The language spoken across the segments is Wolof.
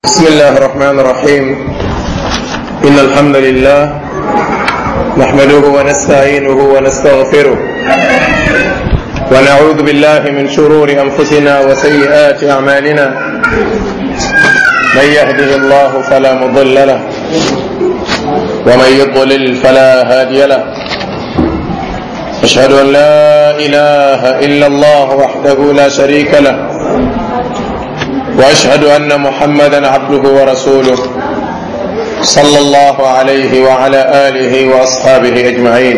بسم الله الرحمن الرحيم إن الحمد لله نحمده ونستعينه ونستغفره ونعوذ بالله من شرور أنفسنا وسيئات أعمالنا من يهده الله فلا مضل له ومن يضلل فلا هادي له أشهد أن لا إله إلا الله وحده لا شريك له وأشهد أن محمدا عبده ورسوله صلى الله عليه وعلى آله وأصحابه أجمعين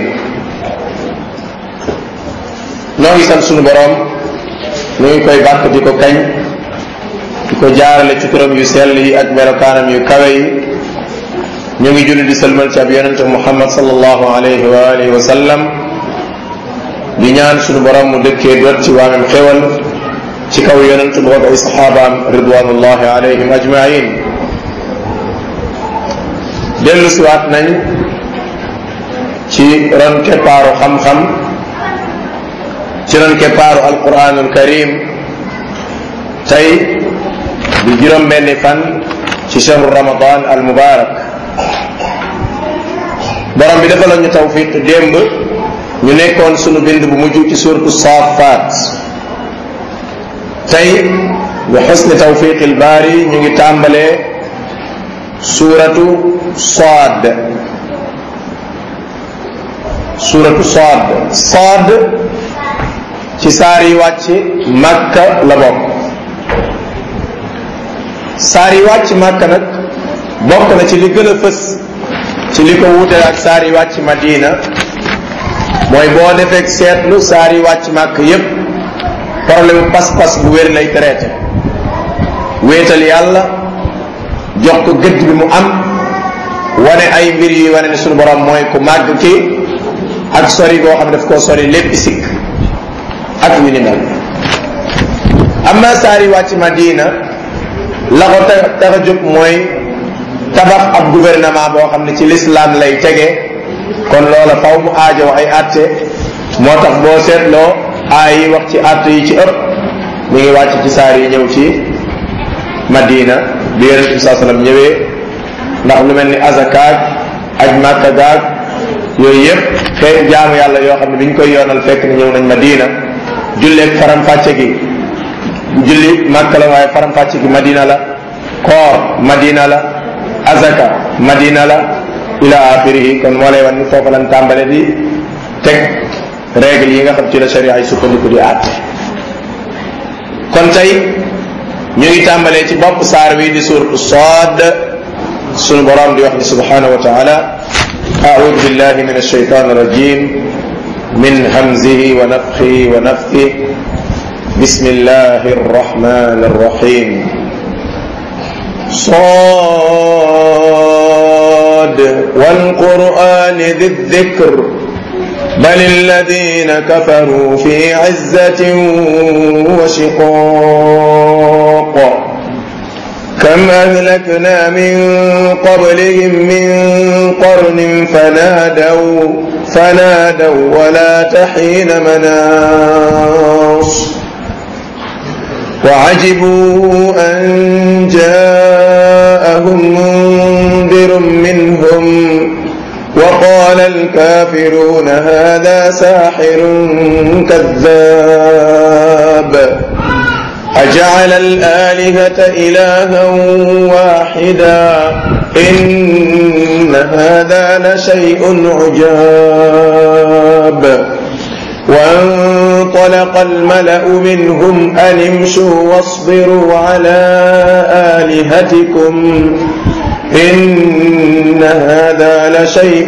noo ngi sant sunu borom nu ngi koy bàkk di ko kañ di ko jaarale ci turam yu sell yi ak melokaanam yu kawe yi ñu ngi julli di sëlmal ci ab yonente Muhammad sallallahu alayhi wa alihi wa sallam di ñaan sunu borom mu dëkkee doot ci waamem xewal ci kaw yonent bu ak ay saxaabaam ridwanullahi alayhim ajmain dellu siwaat nañ ci ron keppaaru xam-xam ci ron keppaaru alquranul karim tey di juróom benni fan ci shahru ramadan al mubarak borom bi defaloon ñu tawfiq démb ñu nekkoon sunu bind bu mujj ci suratu Saaffaat tey bi xusni tawfiqil baari ñu ngi tàmbalee suuratu Saad Saad ci saar yi wàcc Makka la bokk saar yi wàcc Makka nag bokk na ci li gën a fës ci li ko wuute ak saar yi wàcc Madina mooy boo defee seetlu saar yi wàcc Makka yépp problème pas-pas bu wér lay traité wéetal yàlla jox ko gëdd bi mu am wane ay mbir yi wane ne sunu borom mooy ku màgg ki ak sori boo xam ne daf koo sori lépp sikk ak yu ni mel amma saari wàcc Madina la ko tax a jóg mooy tabax ab gouvernement boo xam ne ci l'islam lay tege kon loola faw mu aajo ay àtte moo tax boo seetloo aay yi wax ci àtt yi ci ëpp mi ngi wàcc ci saar yi ñëw ci Madina bi yonent bi saa sallam ñëwee ndax lu mel ni azakaag aj Makka gaag yooyu yëpp xëy jaamu yàlla yoo xam ne bi ñu koy yoonal fekk ni ñëw nañ Madina julleeg faram-fàcce gi julli Makka la waaye faram-fàcce gi Madina la koor Madina la azaka Madina la ila axirihi kon moo lay wan ni foofu lañ tàmbale di teg règle yi nga xam ci la sharia ay sukkandiku di àtte kon tey ñu ngi tàmbalee ci bopp saar wi di suuratu Saad sunu borom di wax ni subhanahu wa taala a'udhu billahi min ash-shaytan ar-rajim min hamzihi wa nafthihi wa nafthihi bismillahi ar-rahmani ar-rahim Saad wal qur'ani dhi-dhikr بل الذين كفروا في عزة وشقاق كم أهلكنا من قبلهم من قرن فنادوا ولا تحين مناص وعجبوا أن جاءهم منذر منهم وقال الكافرون هذا ساحر كذاب أجعل الآلهة إلها واحدا إن هذا لشيء عجاب وانطلق الملأ منهم أن امشوا واصبروا على آلهتكم إن هذا لشيء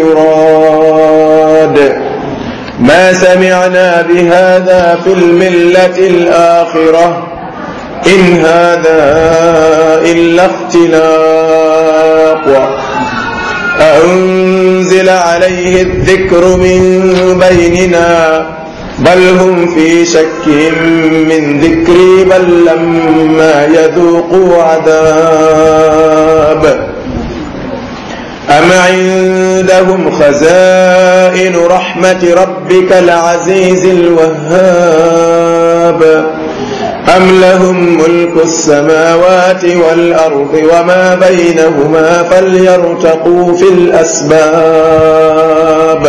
يراد ما سمعنا بهذا في الملة الآخرة إن هذا إلا اختلاق أنزل عليه الذكر من بيننا بل هم في شك من ذكري بل لما يذوقوا عذاب أم عندهم خزائن رحمة ربك العزيز الوهاب أم لهم ملك السماوات والأرض وما بينهما فليرتقوا في الأسباب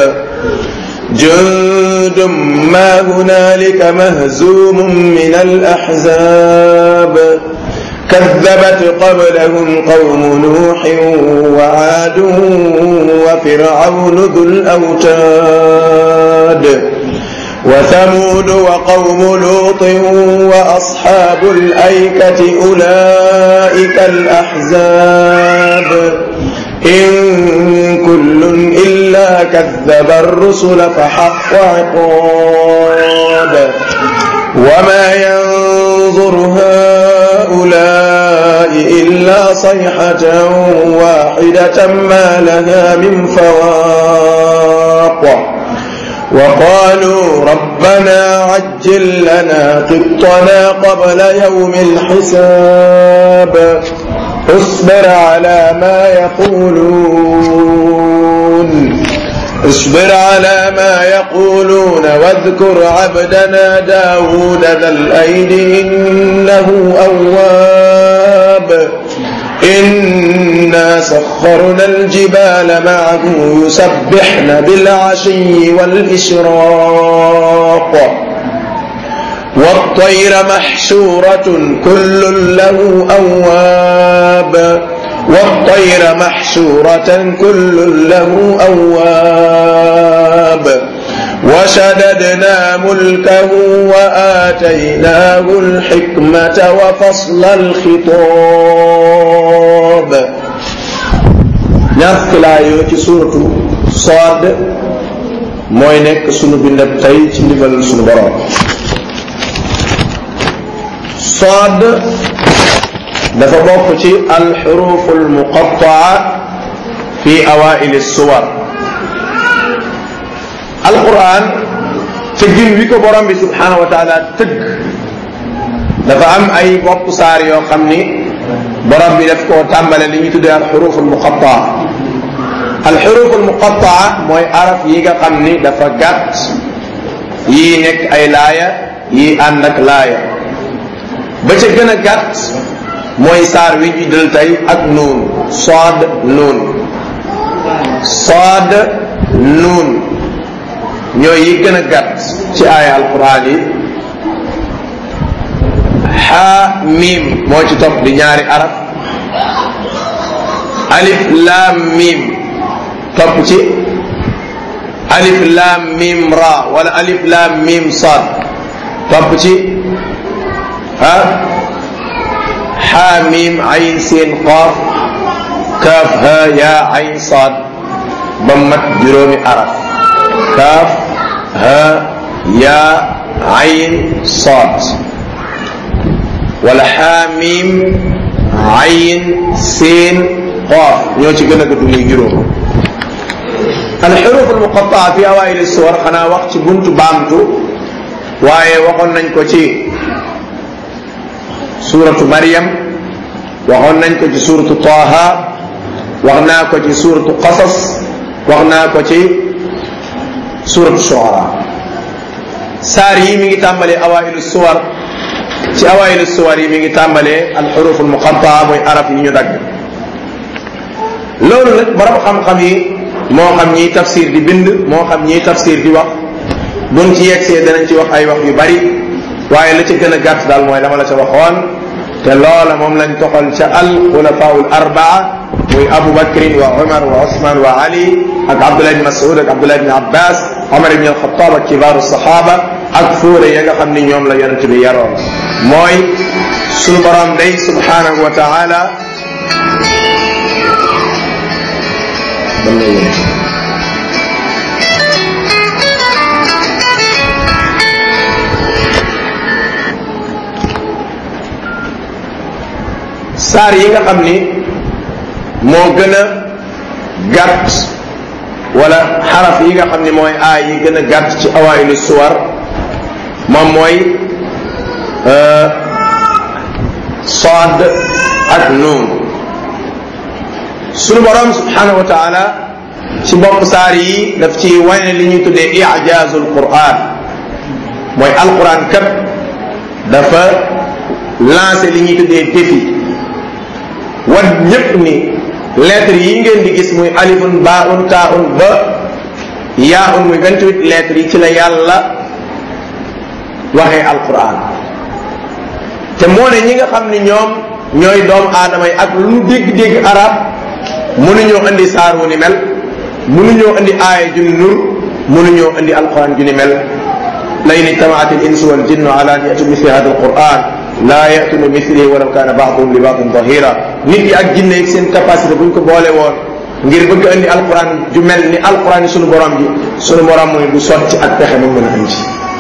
جند ما هنالك مهزوم من الأحزاب كذبت قبلهم قوم نوح وعاد وفرعون ذو الأوتاد وثمود وقوم لوط وأصحاب الأيكة أولئك الأحزاب إن كل إلا كذب الرسل فحق عقاب وما ينظر هؤلاء إلا صيحة واحدة ما لها من فواق وقالوا ربنا عجل لنا قطنا قبل يوم الحساب اصبر على ما يقولون واذكر عبدنا داود ذا الأيد إنه أواب إنا سخرنا الجبال معه يسبحن بالعشي والإشراق والطير محشورة كل له أواب وشددنا ملكه وآتيناه الحكمة وفصل الخطاب ñaar laayo ci suratu Saad mooy nekk sunu bindab tey ci ndigalul sunu borom Saad dafa bokk ci alxuruf almuqattaa fi awail suwar alquran tëggin wi ko borom bi subhanahu wa taala tëgg dafa am ay bopp saar yoo xam ni borom bi daf koo tàmbale li ñu tuddee alxuruf almuqattaa alxuruf almuqattaa mooy araf yi nga xam ni dafa gàtt yii nekk ay laaya yii ànd ak laaya ba ca gën a gàtt mooy saar wi ñu dal tey ak nuun Saad nuun ñooy yi gën a gàtt ci aaya alquran yi xaa miim moo ci topp di ñaari araf alif laam miim topp ci alif laam miim ra wala alif laam miim saad topp ci حاميم عين سين قاف كاف ها يا عين صاد ضمت جرومي عرف كاف ها يا عين صاد ولا حاميم عين سين قاف نيوتي gëna ko dumi juroom الحروف المقطعة في أوائل السور خنا وقت buntu baamtu waaye waxoon nañ ko ci suratu Maryam waxoon nañ ko ci suratu Taha wax naa ko ci suratu Qasas wax naa ko ci suratu Shu'ara saar yi mi ngi tàmbalee awailu suwar ci awailu suwar yi mi ngi tàmbalee alxuruf almuqattaa mooy araf yi ñu dagg loolu nag borom xam-xam yi moo xam ñiy tafsir di bind moo xam ñiy tafsir di wax buñ ci yegsee danañ ci wax ay wax yu bari waaye la ci gën a gàtt daal mooy dama la ca waxoon te loola moom lañ toxal ca al xulafaul arbaa muy Abu Bakrin wa Umar wa Usman wa Ali ak Abdullah ibn Mas'ud ak Abdullah ibn Abbas Umar ibn al-Khattab ak kibaaru sahaba ak fóore ya nga xam ni ñoom la yonent bi yaroon mooy sunu borom day subhanahu wa taala saar yi nga xam ni moo gën a gàtt wala xaraf yi nga xam ni mooy aay yi gën a gàtt ci awaayilu suwar moom mooy Saad ak Nuun sunu borom subhanahu wa taala ci bopp saar yi daf ci wane li ñuy tuddee ijaazul Qur'an mooy alquran kat dafa lancé li ñuy tuddee défi wan ñépp ni lettres yi ngeen di gis muy alifun baun taun ba yaaun muy 28 lettres yi ci la yàlla waxee alquran te moo ne ñi nga xam ni ñoom ñooy doomu aadama yi ak lu ñu dégg-dégg arab mënuñoo indi saar wu ni mel mënuñoo indi aaya ju ni nur mënuñoo indi alquran ju ni mel la in ijtamaat al insu wal jinnu ala an yatu mithli hada alquran la yatuna mithlihi walaw kana ba'duhum li ba'din dhahira nit yi ak jinne yi seen capacité buñ ko boole woon ngir bëgg indi alquran ju mel ni alquran yi sunu borom ji sunu borom mooy du sotti ak pexe mu mën a indi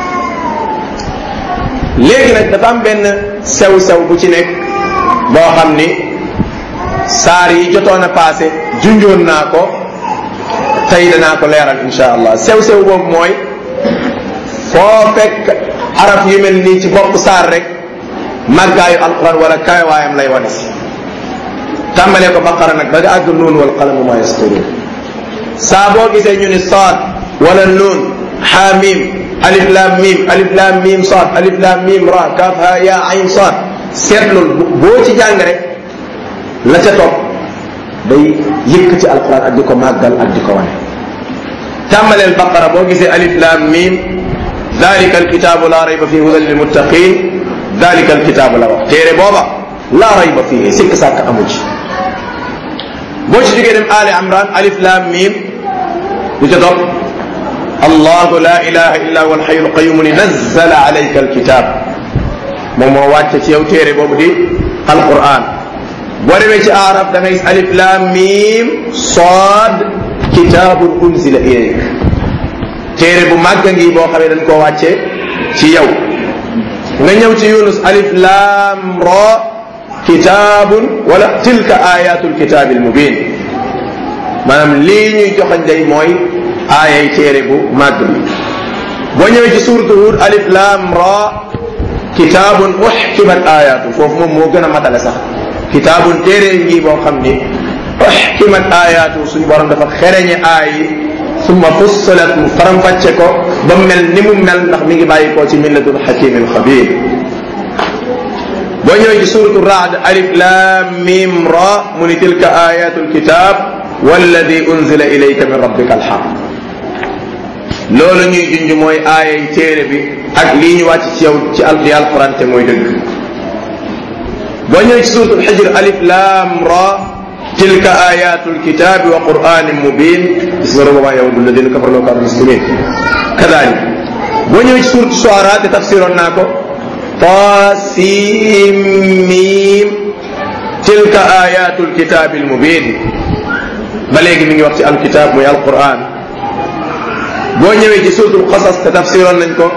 léegi nag dafa am benn sew-sew bu ci nekk boo xam ni saar yi jotoon a passé junjoon naa ko tey danaa ko leeral insha allah sew-sew boobu mooy foo fekk araf yu mel nii ci bopp saar rek màggaayu alquran wala kawewaayam lay wane si tàmbalee ko baqara nag ba nga àgg nuun wal qalamu ma yasturuun saa boo gisee ñu ni saad wala nuun xaamim alif lam mim alif lam mim saad alif lam mim ra kaaf ha ya ayn saad seetlul boo ci jàng rek la ca topp day yëkkati alquran ak di ko màggal ak di ko wane tàmbaleel baqara boo gisee alif lam mim dalika alkitabu la rayba fihi hudan lilmuttaqin dalika alkitabu la wax téere booba la rayba fihi sikk sàkk amu ci boo ci jógee dem ali imran alif lam mim lu ca topp allahu la ilaha illa huwa alhayyu alqayyum nazzala alayka alkitab moom moo wàcce ci yow téere boobu di alquran boo demee ci arab da ngay gis alif lam mim sad kitabun unzila ilayk téere bu màgg ngi boo xamee dañ koo wàcce ci yow nga ñëw ci yunus alif lam ra kitabun wala tilka ayatul kitabil mubin maanaam lii ñuy joxañ day mooy aayay téere bu màgg bi boo ñëwee ci suuratu Huud alif lam ra kitaabun uxkimat ayatu foofu moom moo gën a matale sax kitaabun téere ngi boo xam ni uxkimat ayatu suñu borom dafa xereñe aay yi summa fussilat mu faram-fàcce ko ba mel ni mu mel ndax mi ngi bàyyi koo ci min ladun xakimin xabir boo ñëwee ci suuratu Ra'd alif lam mim ra mu ni tilka ayatul kitab walladi unzila ilayka min rabbika alxaq loolu ñuy junj mooy aayay téere bi ak lii ñu wàcc ci yow ci alquran te mooy dëgg boo ñëwee ci suuratul Hijr alif lam ra tilka ayatul kitabi wa qur'anin mubin gis nga roba yow dul ladina kafaru law kanu muslimin kadalik boo ñëwee ci suuratu Shu'ara te tafsiroon naa ko tasim mim tilka ayatul kitabil mubin ba léegi mi ngi wax ci alkitab muy alquran boo ñëwee ci suuratul Qasas te tafsiroon nañ ko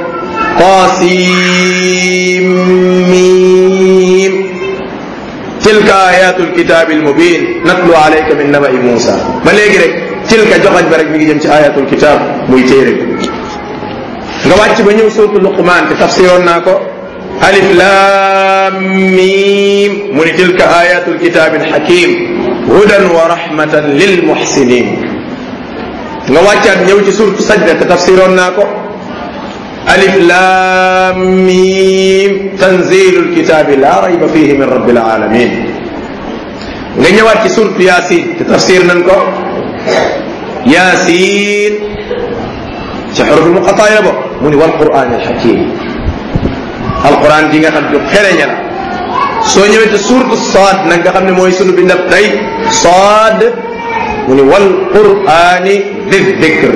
qasim mim tilka ayatul kitabil mubin natlu alayka min naba'i Musa ba léegi rek tilka joxañ ba rek mi ngi jëm ci ayatul kitab muy téere nga wàcc ba ñëw suuratul Luqman te tafsiroon naa ko alif lam mim mu ni tilka ayatul kitabil hakim hudan wa rahmatan lil muhsinin nga wàccaat ñëw ci suuratu Sajda te tafsiroon naa ko alif lam mim tanzilul kitabi la rayba fihi min rabbil alamin nga ñëwaat ci suuratu Yasin te tafsir nañ ko Yasin ci xuruful muqataa ya bo mu ni wal qur'anil hakim alquran ji nga xam ju xereña la soo ñëwee ci suuratu Saad nag nga xam ne mooy sunu bindab tey Saad mu ni wal qur'ani di dikr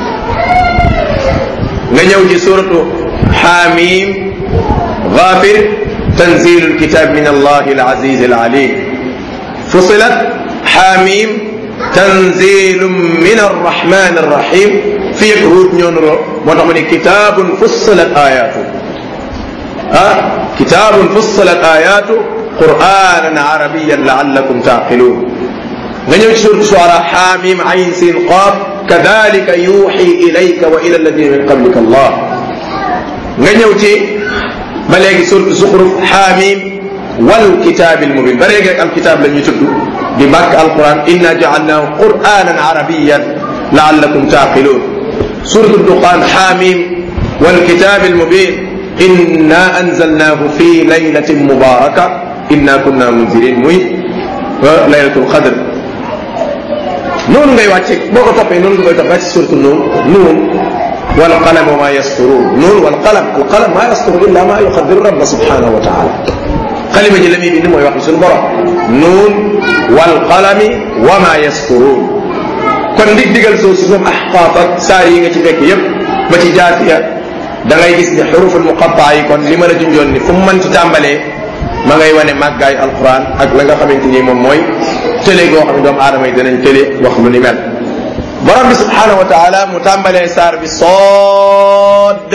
nga ñëw ci suuratu Hamim Ghafir tanzilul kitab min Allah al aziz al alim Fusilat Hamim tanzilun min arrahman arrahim fii ak Huud ñoo nuroo moo tax mu ne kitabun fussilat ayatu kitabun fussilat ayatu qur'anan arabiyyan la'allakum ta'qilun nga ñëw ci suuratu Shu'ara Hamim ayn sin qaaf kadhalika yuhi ilayka wa ila alladhina min qablika Allah nga ñëw ci ba léegi suuratu Zukhruf Hamim wal kitabil mubin ba léegi rek al kitab la ñuy tudd di bàkk alquran inna ja'alnahu qur'anan arabiyyan la'allakum ta'qilun suuratu Dukhan Hamim wal kitabil mubin inna anzalnahu fi laylatin mubaraka inna kunna munzirin muy laylatul qadr noonu ngay wàcce boo ko toppee noonu nga koy toppee ci suratu nuun wal qalam wa ma yasturun nuun wal qalam al qalam ma yasturu illa ma yuqaddiru rabba subhanahu wa taala xalima ji la muy bind mooy wax suñu borom nuun wal qalami wa ma yasturun kon digal soo si moom ahqaaf ak saar yi nga ci fekk yépp ba ci jaafiya da ngay gis ni xuruful muqataa yi kon li ma la junjoon ni fu mu mën ci tàmbalee ma ngay wane màggaay alquran ak la nga xamante ni moom mooy télé goo xam ne doomu aadama yi danañ télé wax lu ni mel borom bi subhanahu wa taala mu tàmbalee saar bi sood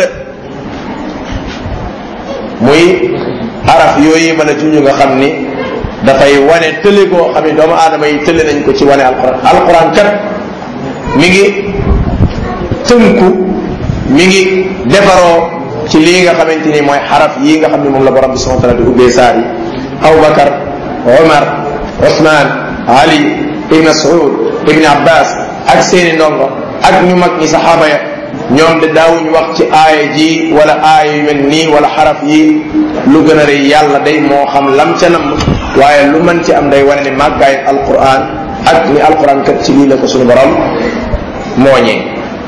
muy araf yooyu mën a junj nga xam ni dafay wane télé goo xam ne doomu aadama yi télé nañ ko ci wane alquran kat mi ngi tënku mi ngi defaroo ci lii nga xamante ni mooy xaraf yii nga xam ne moom la borom bi subhanahu wa taala di ubbee saar yi Abubakar Omar Ousmane Ali Ibn Mas'ud Ibn Abbas ak seeni ndongo ak ñu mag ñi saxaaba ya ñoom de daawuñ wax ci aaya ji wala aaya yu mel nii wala xaraf yi lu gën a rëy yàlla day moo xam lam ca nam waaye lu mën ci am day wane ni màggaay alquran ak ni alquran kat ci lii la ko suñu borom mooñee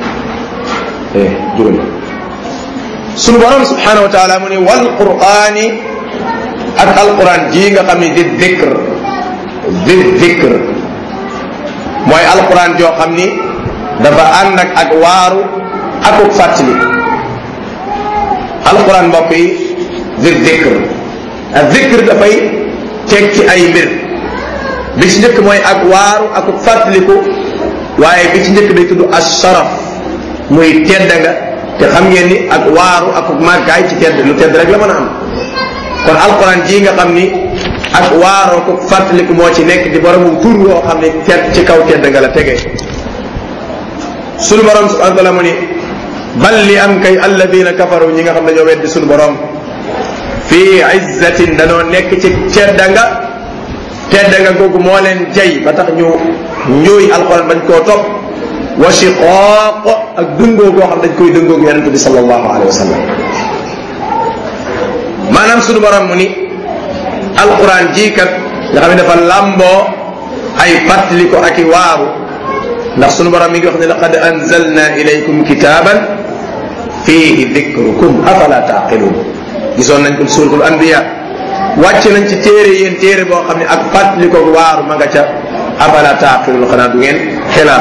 juróom suñu borom subhanahu wa taala mu ni wal qur'ani ak alquran ji nga xam ne di dhikr mooy alquran joo xam ni dafa ànd ak waaru akuk fàttali alquran mbokk yi di dhikr ak dhikr dafay teg ci ay mbir bi ci njëkk mooy ak waaru akuk fàttaliku waaye bi ci njëkk day tudd asharaf muy tedd nga te xam ngeen ni ak waaru akuk màggaay ci tedd lu tedd rek la mën a am kon alquran ji nga xam ni ak waaroo ko fàttaliku moo ci nekk di boromu tur woo xam ne tedd ci kaw tedd nga la tegee sunu borom subhanahu wa taala mu ni bal li am kay alladina kafaru ñi nga xam ne ñoo weddi sunu borom fii izzatin danoo nekk ci tedd nga googu moo leen jay ba tax ñu ñuy alquran bañ koo topp wa shiqaaq ak dëngoo goo xam dañ koy dëngoo yonente bi sallallahu alayhi wa sallam maanaam sunu borom mu ni alquran jii kat nga xam ne dafa lamboo ay fàttali ko ak i waaru ndax sunu borom mi ngi wax ne laqad anzalna ilaykum kitaban fihi dhikrukum afala taqilun gisoon nañ ko ci suratul anbiya wàcc nañ ci téere yéen téere boo xam ne ak fàttali ko waaru ma nga ca afala taqilun xanaa du ngeen xelaat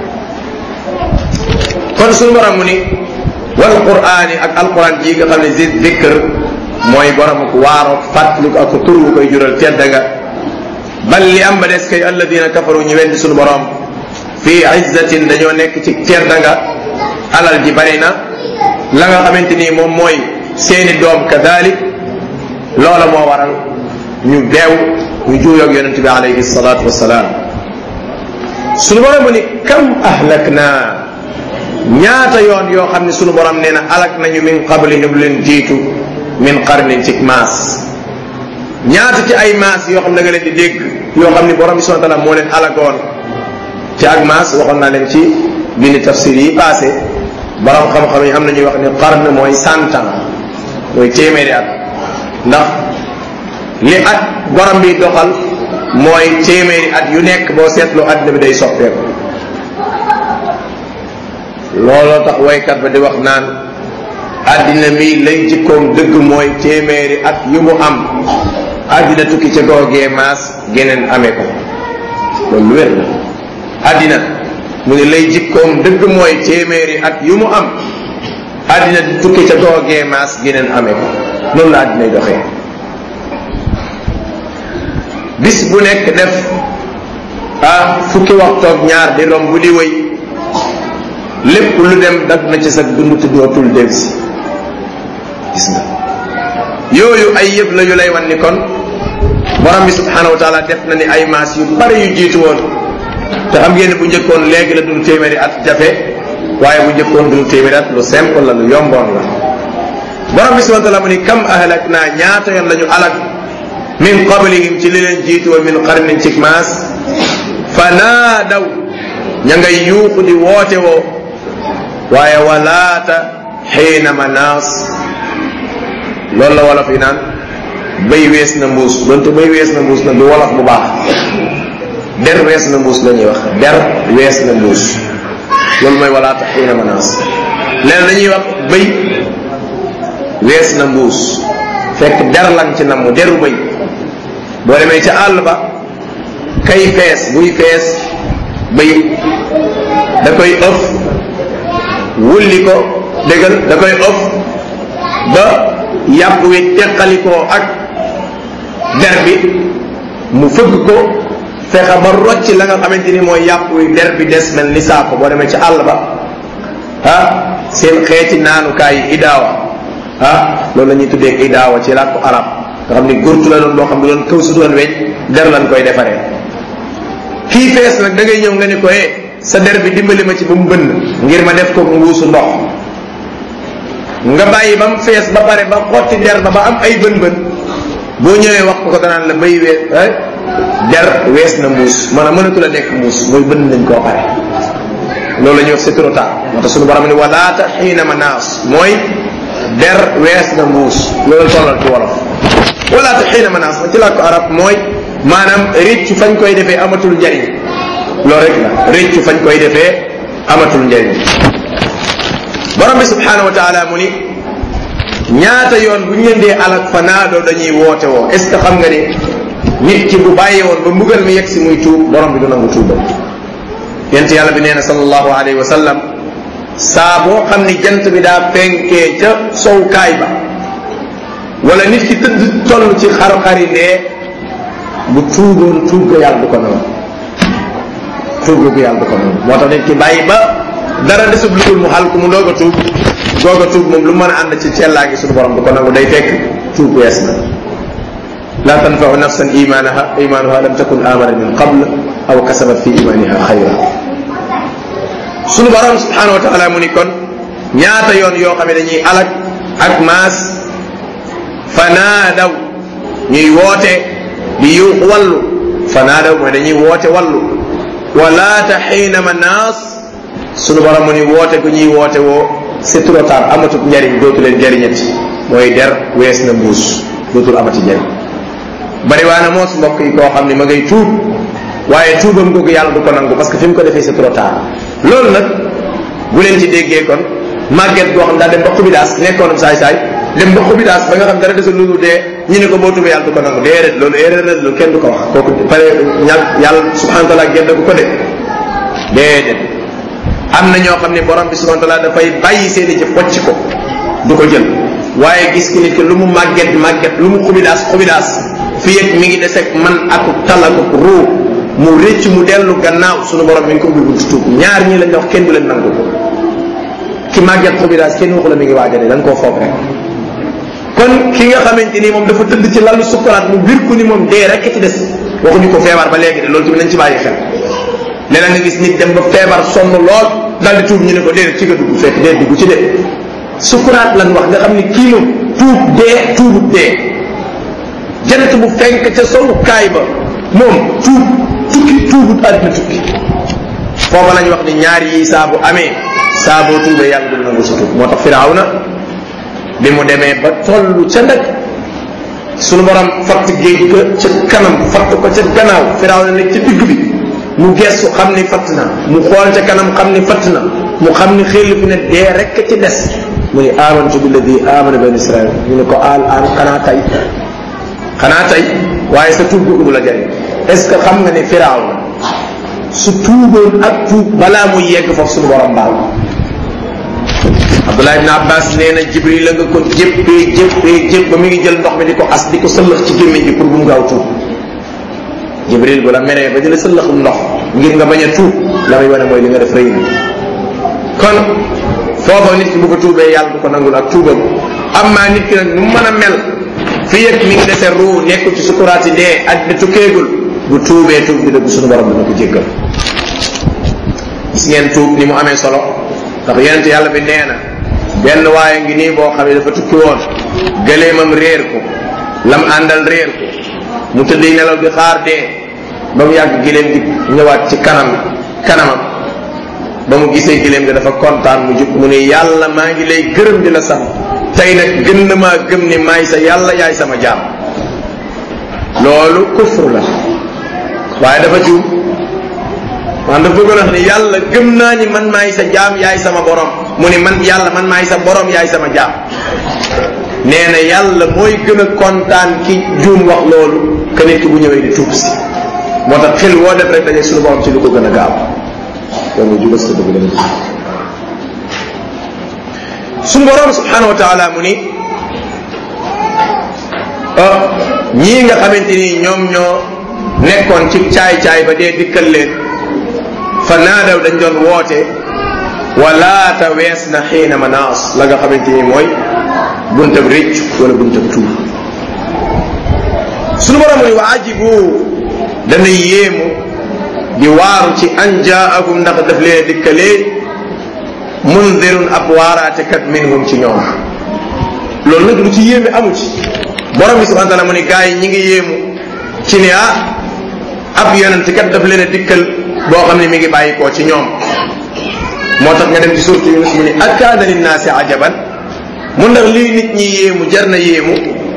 kon sunu borom mu ni wal qur'ani ak alquran jii nga xam ne zi dhikr mooy borom ak waaroo fàttali ko ak tur wu koy jural tedd nga bal li am ba des kay alladina kafaru ñu weddi sunu borom fii izzatin dañoo nekk ci tedd nga alal ji bari na la nga xamante ni moom mooy seeni doom kadalik loola moo waral ñu beew ñu juuyoog yonente bi alayhi salatu wasalaam sunu borom mu ni kam ahlakna ñaata yoon yoo xam ne sunu borom nee na alak nañu min qablihim leen jiitu min qarnin ci maas ñaata ci ay maas yoo xam ne nga leen di dégg yoo xam ni borom bi subhanahu wa ta'ala moo leen alagoon ci ak maas waxoon naa leen ci bindi tafsir yi passé borom xam-xam yi am na ñuy wax ni qarn mooy 100 ans mooy téeméeri at ndax li at borom bi doxal mooy téeméeri at yu nekk boo seetloo àddina bi day soppeeku looloo tax waykat ba di wax naan àddina mi lay jikkoom dëgg mooy téeméeri at yu mu am àddina tukki ca googee maas geneen amee ko loolu lu wér la àddina mu ne lay jikkoom dëgg mooy téeméeri at yu mu am àddina tukki ca googee maas geneen amee ko noonu la àddinay doxee bis bu nekk def fukki waxtoog ñaar di romb bu di wëy lépp lu dem dag na ci sa dund te dootul dem si gis nga yooyu ay yëpp la yu lay wan ni kon borom bi subhanahu wa taala def na ni ay maas yu bari yu jiitu woon te xam ngeen ne bu njëkkoon léegi la dund téeméeri at jafe waaye bu njëkkoon dund téeméeri at lu simple la lu yomboon la borom bi subhanahu wa taala mu ni kam ahlak naa ñaata yoon la ñu alak min qablihim ci li leen jiitu woon min qarnin ci maas fa naadaw ña ngay yuuxu di woote woo waaye walaata xiina manaas loolu la wolof yi naan bëy wees na mbuus donte bëy wees na mbuus nag du wolof bu baax der wees na mbuus la ñuy wax der wees na mbuus loolu mooy wala taxiina manaas leen dañuy wax bëy wees na mbuus fekk der lan ci namm deru bëy boo demee ca àll ba kay fees buy fees bëy da koy ëf wulli ko dëggal da koy ëf ba yàpp wi teqalikoo ak der bi mu fëgg ko fexe ba rocc la nga xamante ni mooy yàpp wi der bi des mel ni saako boo demee ci àll ba seen xeeti naanukaay yi idaawa loolu la ñuy tuddee idaawa ci làkku arab nga xam ni gurtu la doon boo xam ne doon kaw su doon weñ der lañ koy defaree kii fees nag da ngay ñëw nga ni ko sa der bi dimbali ma ci ba mu bënn ngir ma def ko mbuusu ndox nga bàyyi ba mu fees ba pare ba xotti der ba am ay bën-bën boo ñëwee wax ko danaan la bay wees der wees na mbuus maanaam mënatu la nekk mbuus mooy bënn nañ koo pare loolu la ñuy wax c'est trop tard moo tax suñu borom ni walaata xiina manaas mooy der wees na mbuus loolu tollal ci wolof walaata xiina manaas ma ci làkku arab mooy maanaam réccu fañ koy defee amatul njariñ loolu rek la réccu fañ koy defee amatul njariñ borom bi subhanahu wa taala mu ni ñaata yoon bu ñu leen dee alak fanaadoo dañuy woote woo est ce que xam nga ni nit ki bu bàyyee woon ba mbugal mi yegg si muy tuub borom bi du nangu tuubam yent yàlla bi nee na sallallahu alayhi wa sallam saa boo xam ni jant bi daa fenkee ca sowkaay ba wala nit ki tëdd toll ci xar-xari dee bu tuuboon tuub ko yàlla du ko nangu tuub ko yàlla du ko nangu moo tax nit ki bàyyi ba dara desub lugul mu xal ku mu doog a tuub moom lu mën a ànd ci cellaa gi suñu borom du ko nangu day fekk tuub wees na la tanfau nafsan imanuha lam takun amana min qabl aw kasabat fi imaniha xayra suñu borom subhanahu wa taala mu ni kon ñaata yoon yoo xam ne dañuy alak ak maas fanaadaw ñuy woote di yuux wallu fanaadaw mooy dañuy woote wallu walaata xiina manaas sunu borom mu ni woote ku ñuy woote woo c'est trop tard amatut njariñ dootu leen jariñati mooy der wees na mbuus dootul amati njariñ bari waana moos mbokk yi koo xam ne ma ngay tuub waaye tuubam googu yàlla du ko nangu parce que fi mu ko defee c'est trop tard loolu nag bu leen ci déggee kon màgget goo xam daal dem ba xubidaas nekkoonam saay-saay dem ba xubidaas ba nga xam dara desul lu dee ñu ne ko boo tuubee yàlla du ko nangu déedéet loolu erreur la kenn du ko wax kooku pare yàlla subhanahu wa taala gedd ko de déedéet am na ñoo xam ne borom bi subhanahu wa taala dafay bàyyi seeni jëf wàcc ko du ko jël waaye gis ki nit ki lu mu màgget lu mu xubidaas fii ak mi ngi deseg man aku talakuk ruu mu rëcc mu dellu gannaaw sunu borom mi ngi ko ubbi buntu tuub ñaar ñii lañ wax kenn du leen nangu ki màgget xubidaas kenn waxu la mi ngi waajale da nga koo foog rek kon ki nga xamante ni moom dafa tëdd ci lalu sukkuraat mu bir ku ni moom dee rek ci des waxuñu ko feebar ba léegi de loolu tamit nañ ci bàyyi xel léeg-léeg nga gis nit dem ba feebar sonn lool daal di tuub ñu ne ko déedéet ci nga dugg fekk dee dugg ci de sukkuraat lan wax nga xam ni kii moom tuubut dee jant bu fenk ca sowukaay ba moom tuubut àddina tukki foofa lañ wax ni ñaar yi saa bu amee saa boo tuubee yàlla du nangu sa tuub moo tax Firawna bi mu demee ba tollu ca nag sunu borom fatt géej ko ca kanam fatt ko ca gannaaw Firawna nekk ca digg bi mu gestu xam ni fatt na mu xool ca kanam xam ni fatt na mu xam ni xel bi ne dee rek ci des mu ni amantu billadi amana bani israil ñu ne ko xanaa tey waaye sa tuub googu du la jariñ est ce que xam nga ne Firawna su tuuboon ak tuub balaa muy yegg foofu suñu borom baal Abdullah ibn Abbas nee na Jibril la nga ko jépp ba mu ngi jël ndox mi di ko as di ko sëllëx ci gémmiñ bi pour bu mu gaaw tuub Jibril bu la meree ba di la sëllëxum ndox ngir nga bañ a tuub la muy wane mooy li nga def rëy na kon foofa nit ki bu ko tuubee yàlla du ko nangul ak tuubam amma nit ki nag nu mën a mel fii ak mi ngi dese ruu nekkul ci sukuraati dee ak di tukkeegul bu tuubee tuub bi dëgg suñu borom dina ko jéggal gis ngeen tuub ni mu amee solo ndax yonent yàlla bi nee na benn waaye ngi nii boo xam ne dafa tukki woon gëleemam réer ko lam àndal réer ko mu tëddi nelaw di xaar dee ba mu yàgg gileem gi ñëwaat ci kanamam ba mu gisee gileem gi dafa kontaan mu jub mu ne yàlla maa ngi lay gërëm di la sant tey nag gën na maa gëm ni maay sa yàlla yaay sama jaam loolu kufru la waaye dafa juum man dafa bëggoon wax ni yàlla gëm naa ni man maay sa jaam yaay sama borom mu ni man yàlla man maay sa borom yaay sama jaam nee na yàlla mooy gën a kontaan ki juum wax loolu que nit ki bu ñëwee di tuub si moo tax xel woo def rek daje suñu borom ci lu ko gën a gaaw loolu jubas ko dëgg la suñu borom subhanahu wa taala mu ni ñii nga xamante ni ñoom ñoo nekkoon ci caay-caay ba dee dikkal leen fa naadaw dañ doon woote walaata wees na xiina manaas la nga xamante ni mooy buntab rëcc wala buntab tuub suñu borom mu ni wa ajibu dana yéemu di waaru ci an jaahum ndax daf leen dikkalee mundirun ab waaraatekat minhum ci ñoom loolu nag lu ci yéeme amu ci borom bi subhanahu wa taala mu ni gaa yi ñi ngi yéemu ci ni ab yonent kat daf leen a dikkal boo xam ne mi ngi bàyyi koo ci ñoom moo tax nga dem ci suuratu Yunus mu ni akaana linnaasi ajaban mu ndax lii nit ñi yéemu jar na yéemu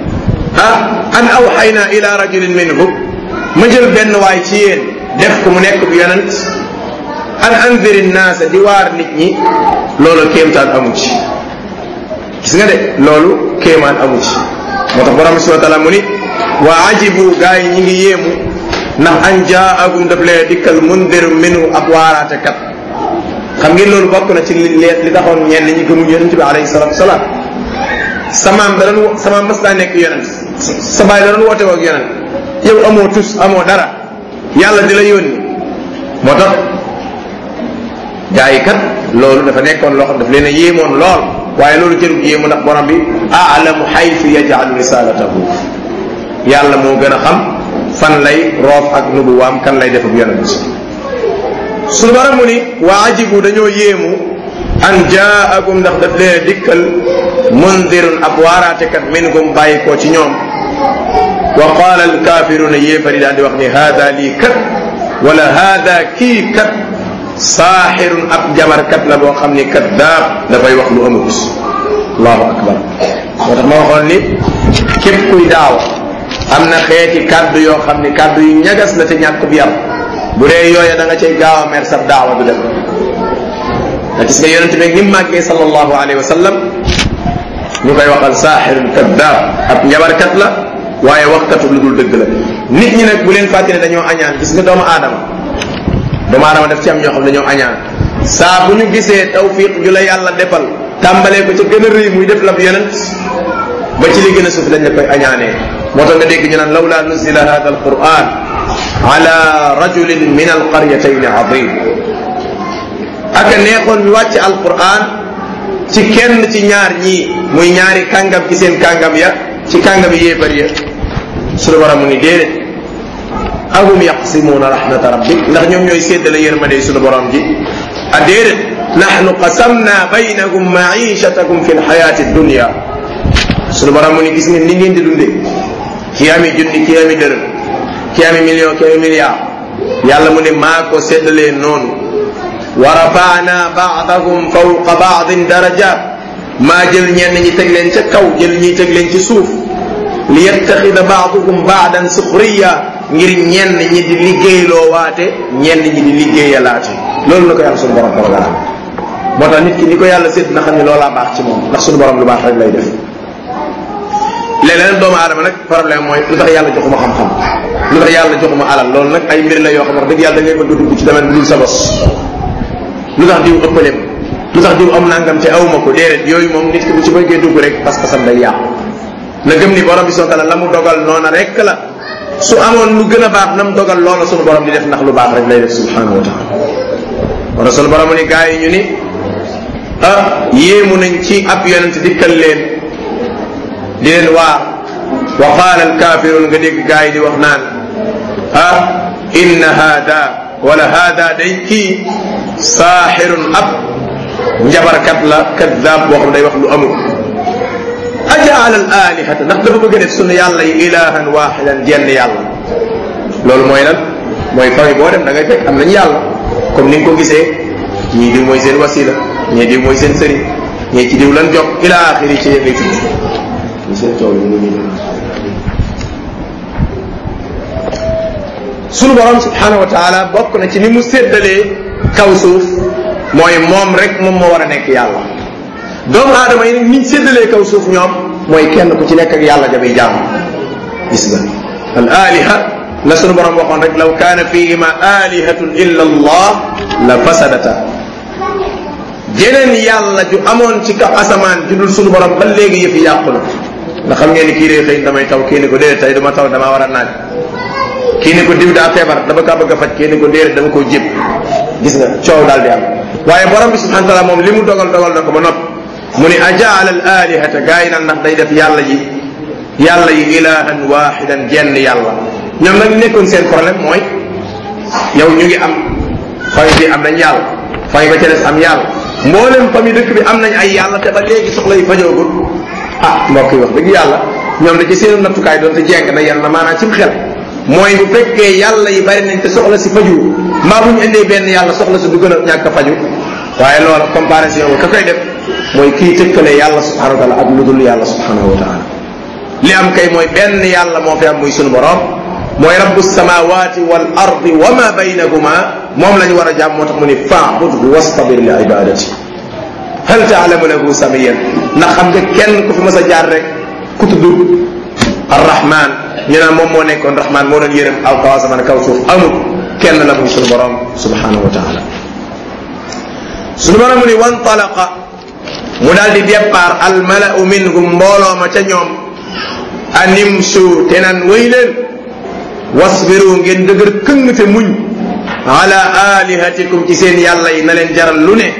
an awxayna ila rajulin minhum ma jël benn waay ci yéen def ko mu nekk bu yonent an anziri naasa di waar nit ñi loolu kéemtaan amu ci gis nga de loolu kéemaan amu ci moo tax borom bi subhanahu wa taala mu ni wa ajibu gaa yi ñi ngi yéemu ndax an jaagum daf lee dikkal mundirum minhu ab waaraate kat xam ngeen loolu bokk na ci li taxoon ñenn ñi gëmuñ yonent bi alayhi salatu wasalaam samaam mas daa nekk yonent sa baay da doon woote woog yonent yow amoo tus amoo dara yàlla di la yónni moo tax gaa yi kat loolu dafa nekkoon loo xam daf leen a yéemoon lool waaye loolu jërul yéemu ndax borom bi aalamu xaytu yajalu risalatahu yàlla moo gën a xam fan lay roof ak nubuwaam kan lay def ak yonent suñu borom mu ni wa ajibu dañoo yéemu an jaagum ndax daf leen a dikkal mundirun ab waaraatekat minhum bàyyi koo ci ñoom wa qaala alkafiruna yéefari daal di wax ni haada lii kat wala haada kii kat saaxirun ab jabarkat la boo xam ni kaddaab dafay wax lu amut allahu akbar moo tax ma waxoon ni képp kuy daaw am na xeeti kàddu yoo xam ni kàddu yu ñagas la te ñàkk bi yar bu dee yooya da nga cay gaaw a mer sab daawa du dem da gis nga yonente bi ni màggee sallallahu alayhi wa sallam ñu koy waxal saaxirun kaddaab ab njabarkat la waaye waxkatu lu dul dëgg la nit ñi nag bu leen fàtte ne dañoo añaan gis nga doomu aadama daf ci am ñoo xam dañoo añaan saa bu ñu gisee tawfiq ju la yàlla defal tàmbalee ko ca gën a rëy muy def la yonent ba ci li gën a suuf dañ la koy añaanee moo tax nga dégg ñu naan lawla nuzila hada alquran ala rajulin min alqaryatayn azim aka neexoon ñu wàcc alquran ci kenn ci ñaar ñii muy ñaari kàngam ci seen kàngam ya ci kàngam yi yéefar ya suñu borom mu ni déedéet ahum yaqsimuuna rahmata rabbik ndax ñoom ñooy séddale yërmande suñu borom ji a déedéet nahnu qasamna baynahum maishatakum fi lxayaati dunya suñu borom mu ni gis ngeen ni ngeen di dundee kii ami junni kii ami dërëm kii ami million kii ami milliard yàlla mu ne maa ko séddalee noonu wa rafaana baadahum fawqa baadin darajat maa jël ñenn ñi teg leen ca kaw jël ñi teg leen ci suuf li yattaxida baaduhum baadan suxriya ngir ñenn ñi di liggéeyloo waate ñenn ñi di liggéeyalaate loolu la ko yàlla suñu borom programme moo tax nit ki ni ko yàlla sédd na xam ne loolaa baax ci moom ndax suñu borom lu baax rek lay def léeg-léeg doomu aadama nag problème mooy lu tax yàlla joxuma xam-xam lu tax yàlla joxuma alal loolu nag ay mbir la yoo xam wax dëgg yàlla da ngay bëgg a dugg ci domaine bi sa bos lu tax diw ëppaleem lu tax diw am nangam te awma ko déedéet yooyu moom nit ki bu ci bëggee dugg rek pas-pasam day yàqu na gëm ni borom bi subhanahu wa ta'ala la mu dogal noona rek la su amoon lu gën a baax na mu dogal loola sunu borom di def ndax lu baax rek lay def subhanahu wa ta'ala wala sunu borom ni gaa yi ñu ni yéemu nañ ci ab yonent dikkal leen di leen waar wa qaala alkafirun nga dégg gaa yi di wax naan inna hada wala hada day kii saaxirun ab njabarkat la kaddaab boo xam day wax lu amul ajaala al alihata ndax dafa bëgg a def sunu yàlla yi ilahan waxidan jenn yàlla loolu mooy lan mooy famille boo dem da ngay fekk am nañu yàlla comme ni nga ko gisee ñii diw mooy seen wasila ñii diw mooy seen sëriñ ñee ci diw lan jokk ila axiri ci yëgay tudd ñu seen coow yi mu ngi nii sunu borom subhanahu wa taala bokk na ci ni mu séddalee kaw suuf mooy moom rek moom moo war a nekk yàlla doomu aadama yi niñ séddalee kaw suuf ñoom mooy kenn ku ci nekk ak yàlla jabay jaam gis nga al aliha la sunu borom waxoon rek law kaana fihima alihatun illa allah la fasadata jeneen yàlla ju amoon ci kaw asamaan ju dul sunu borom ba léegi yëfi yàqu na ndax xam ngeen ni kii dee xëy damay taw kii ni ko déedéet tey dama taw damaa war a naaj kii ni ko diw daa feebar dama kaa bëgg a faj kii ni ko déedéet dama koo jëpp gis nga coow daal di am waaye borom bi subhanahu wa taala moom li mu dogal na ko ba noppi mu ni ajaala al alihata gaa yi naan ndax day def yàlla yi ilahan wahidan jenn yàlla ñoom nag nekkoon seen problème mooy yow ñu ngi am famille bi am nañ yàlla famille ba ca des am yàlla mboolem famille dëkk bi am nañ ay yàlla te ba léegi soxla yi fajoogul mbokk yi wax dëgg yàlla ñoom da ci seen nattukaay doon te jeng na yenn maanaam cim xel mooy bu fekkee yàlla yi bari nañ te soxla si faju maa bu ñu indee benn yàlla soxla si du gën a ñàkk a faju waaye loola comparaison bi ka koy def mooy kii tëkkale yàlla subhanahu wa taala ak lu dul yàlla subhanahu wa taala li am kay mooy benn yàlla moo fi am muy sunu borom mooy rabbu samawati wal ardi wa ma baynahuma moom la ñu war a jàmm moo tax mu ni fa'budhu wastabir li ibadati hal ta'lamu lahu samiyan ndax xam nga kenn ku fi mas a jaar rek ku tudd arrahman ñu naan moom moo nekkoon rahman moo doon yërëm aw kaw asamaan kaw suuf amul kenn la muy sunu borom subhanahu wa taala sunu borom mu ni wantalaqa mu daal di départ almalau minhum mbooloo ma ca ñoom animsu te naan wéy leen wasbiru ngeen dëgër këng te muñ ala alihatikum ci seen yàlla yi na leen jaral lu ne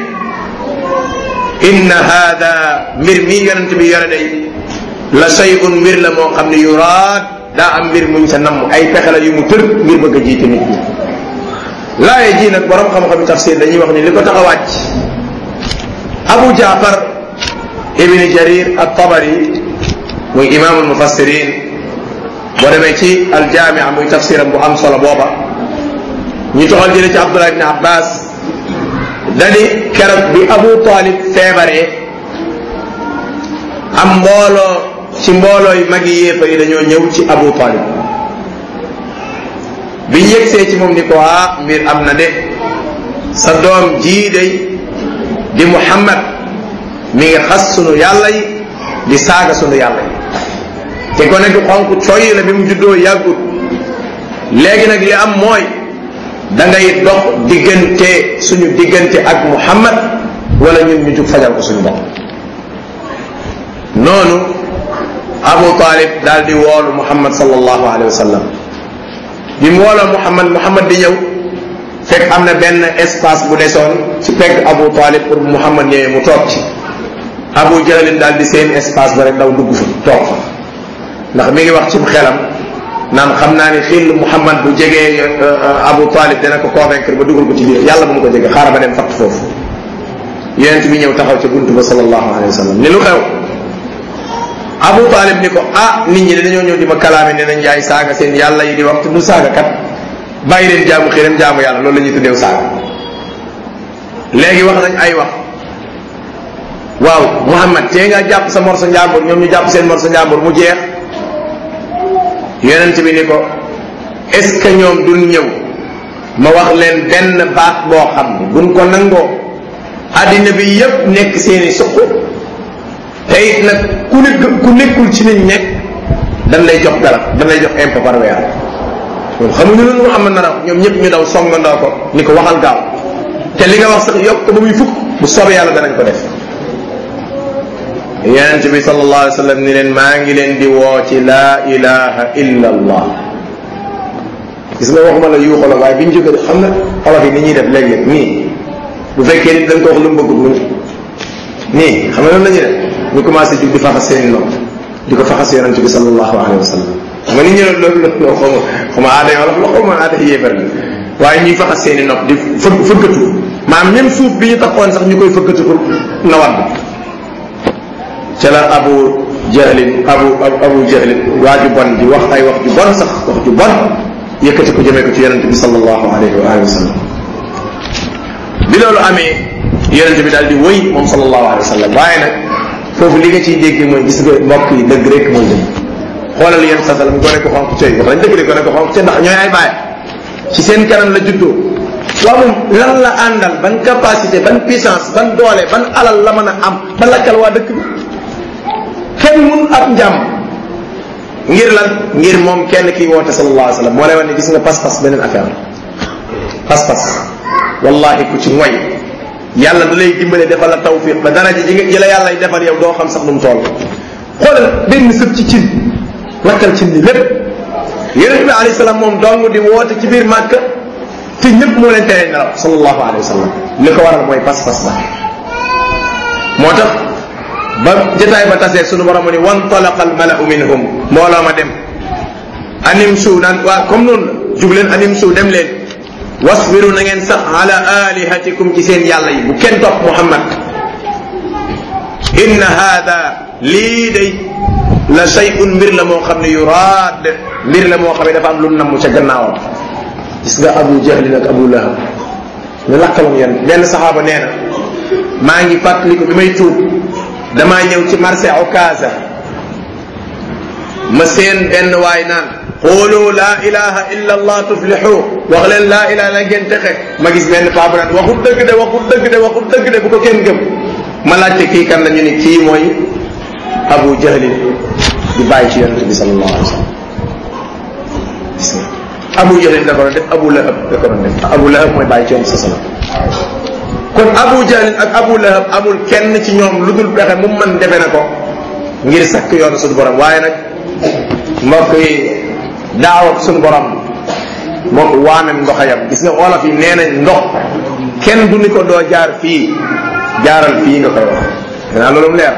inna hada mbir mii yonent bi yore day la shay'un mbir la moo xam ne yuraad daa am mbir muñ sa namm ay pexe la yu mu tër ngir bëgg a jiite nit ñi laaye ji nag borom xam-xam tafsir dañuy wax ni li ko tax a wàcc Abu Jaafar ibni Jarir at-Tabari muy imaamul mufassirin boo demee ci aljaamia muy tafsiram bu am solo booba ñu toxal jële ci Abdullah ibn Abbas dani keroog bi Abu Talib feebaree am mbooloo ci mboolooy magi yéefa yi dañoo ñëw ci Abu Talib biñ yegsee ci moom ni ko mbir am na de sa doom jii day di Muhammad mi ngi xas sunu yàlla yi di saaga sunu yàlla yi te ko nekk xonk coy la bi mu juddoo yàggut léegi nag li am mooy da ngay dox diggante suñu diggante ak Muhammad wala ñun ñu jug fajal ko suñu bopp noonu Abu Talib daal di woolu Muhammad sallallahu alayhi wa sallam bi mu wooloo Muhammad di ñëw fekk am na benn espace bu desoon ci pegg Abu Talib pour Muhammad ñëwee mu toog ci Abu Jahlin daal di seen espace ba rek daw dugg fa toog fa ndax mi ngi wax ci xelam naan xam naa ni xil Muhammad bu jegee Abu Talib dana ko convaincre ba dugal ko ci biir yàlla bu mu ko jege xaaral ba dem fatt foofu yonent bi ñëw taxaw ca buntu ba sallallahu alayhi wa sallam ni lu xew Abu Talib ni ko nit ñi dañoo ñëw di ma kalaame ne nañ jaay saaga seen yàlla yi di wax te du saaga kat bàyyi leen jaamu xiram jaamu yàlla loolu la ñuy tuddeew saaga léegi wax nañ ay wax waaw Muhammad tee nga jàpp sa morso njàmbur ñoom ñu jàpp seen morso njàmbur mu jeex yonent bi ni ko est-ce que ñoom duñ ñëw ma wax leen benn baat boo xam ne buñ ko nangoo addina bi yépp nekk seeni suq te it nag ku nekkul ci liñ nekk dañ lay jox garab dañ lay jox impôt par weer ñoom xamuñu lu Muhammad nar a wax ñoom ñëpp ñu daw songandoo ko ni ko waxal gaaw te li nga wax sax yokk ko ba muy fukk bu soobee yàlla danañ ko def yonent bi sallallahu alayhi wa sallam ni leen maa ngi leen di woo ci laa ilaha illa allah gis nga waxuma la yuuxu la waaye bi ñu jógee xam na xolof yi ni ñuy def léeg-léeg nii bu fekkee nit dañ ko wax lu mu bëgg mu nii xam nga noonu la ñuy def ñu commencé jug di faxas seen nopp di ko faxas yonent bi sallallahu alayhi wa sallam nga ni ñu ne loolu xuma aada wala la xuma aada yéefar la waaye ñuy faxas seen i nopp di fëggatu maanaam même suuf bi ñu taxoon sax ñu koy fëggatu pour nawat bi ca la abu jahlin waa ju bon di wax ay wax ju bon sax wax ju bon yëkkati ko jëmee ko ci yonente bi sallallahu alayhi wa sallam bi loolu amee yonente bi daal di wëy moom sallallahu alayhi wa sallam. waaye nag foofu li nga ciy dégg mooy gis nga mbokk yi dëgg rek mooy dëgg. xoolal yéen sa salam gone ko xonq cooy wax dañ dëgg de gone ko xonq cooy ndax ñooy ay baay ci seen kanam la juddoo. waaw moom lan la àndal ban capacité ban puissance ban doole ban alal la mën a am ba lakkal waa dëkk bi kenn mun ab njàmm ngir lan ngir moom kenn kii woote sallallahu alayhi wa sallam moo lay wax ne gis nga pas-pas beneen affaire la pas-pas wallahi ku ci ngoy yàlla da lay dimbale defal la tawfiq ba dara ji la yàlla defal yow doo xam sax nu mu toll. xoolal benn sëb ci cin lakkal cin li lépp yonent bi alayhi salaam moom dong di woote ci biir Màkka te ñëpp moo leen tere nelaw sallallahu alayhi wa sallam li ko waral mooy pas-pas ba. moo tax ba jotaay ba tasee sunu borom ni wantalaqa al mala'u minhum mbooloo ma dem animshu naan waa comme noonu la jug leen animshu dem leen wasbiru na ngeen sax ala alihatikum ci seen yàlla yi bu kenn topp Muhammad inna hada lii day la shay'un mbir la moo xam ne yuraad mbir la moo xam ne dafa am lu namm ca gannaawam. gis nga Abu Jahl ak Abu Lahab ñu lakkaloon yéen benn saxaaba nee na maa ngi fàttaliku bi may tuub damaa ñëw ci marché Okaasa ma seen benn waay naan xoolu laa ilaha illa allah tuflixu wax leen laa ilaha la ngeen texe ma gis benn paa bu naan waxut dëgg de waxut dëgg de waxut dëgg de bu ko kenn gëm ma laajte kii kan la ñu ni kii mooy Abu Jahl di bàyyi ci yonente bi sallallahu alayhi wa sallam. gis nga Abu Jahl da ko doon def Abu Lahab da ko doon def Abu Lahab mooy bàyyi ci yonente sallallahu alayhi wa sallam. kon Abu Jahl ak Abu Lahab amul kenn ci ñoom lu dul pexe mu mën defe na ko ngir sakk yoonu suñu borom. waaye nag mbokk yi daaw suñu borom moom waamem ndoxayam gis nga wolof yi nee nañ ndox kenn du ni ko doo jaar fii jaaral fii nga koy wax danaa loolu mu leer.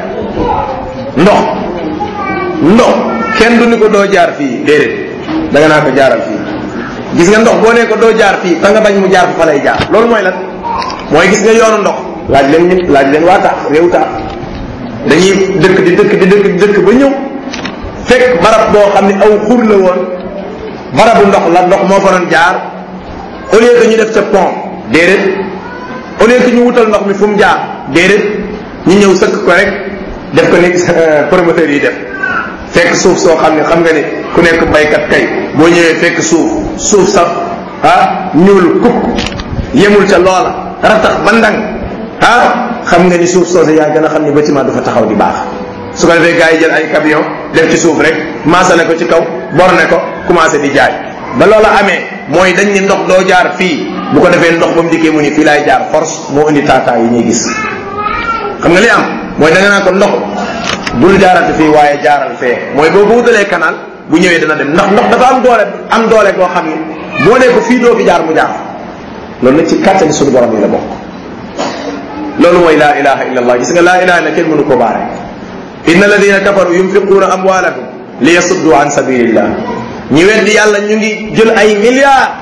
ndox kenn du ni ko doo jaar fii déedéet da nga naa ko jaaral fii. gis nga ndox boo nee ko doo jaar fii fa nga bañ mu jaar fa lay jaar. loolu mooy lan mooy gis nga yoonu ndox laaj leen waa taax réew taax dañuy dëkk di dëkk ba ñëw fekk barab boo xam ne aw xur la woon barabu ndox la ndox moo fa doon jaar au lieu que ñu def ca pont déedéet au lieu que ñu wutal ndox mi fu mu jaar déedéet ñu ñëw sëkk ko rek def ko ni promoteur yi def fekk suuf soo xam ne xam nga ni ku nekk baykat kay boo ñëwee fekk suuf sax ñuul kukk yemul ca loola ratax ba ndang xam nga ni suuf soosu yaa gën a xam ni bâtiment du fa taxaw di baax. su ko defee gars yi jël ay camion def ci suuf rek maasale ko ci kaw borne ko commencé di jaay ba loola amee mooy dañ ni ndox doo jaar fii bu ko defee ndox ba mu dikkee mu ni fii laay jaar force moo indi taataa yi ñuy gis. xam nga li am mooy da nga naan ko ndox bul jaarati fii waaye jaaral fee mooy boo ko wutalee canal bu ñëwee dana dem ndax ndox dafa am doole boo xam ni boo nee ko fii doo fi jaar mu jaar loolu nag ci kàttani suñu borom yi la bokk. loolu mooy laa ilaha illa allah gis nga laa ilaha illa kenn mënu ko baare. inna alladina kafaru yunfiquuna amwaalahum li yasuddu an sabilillah ñi weddi yàlla ñu ngi jël ay milliards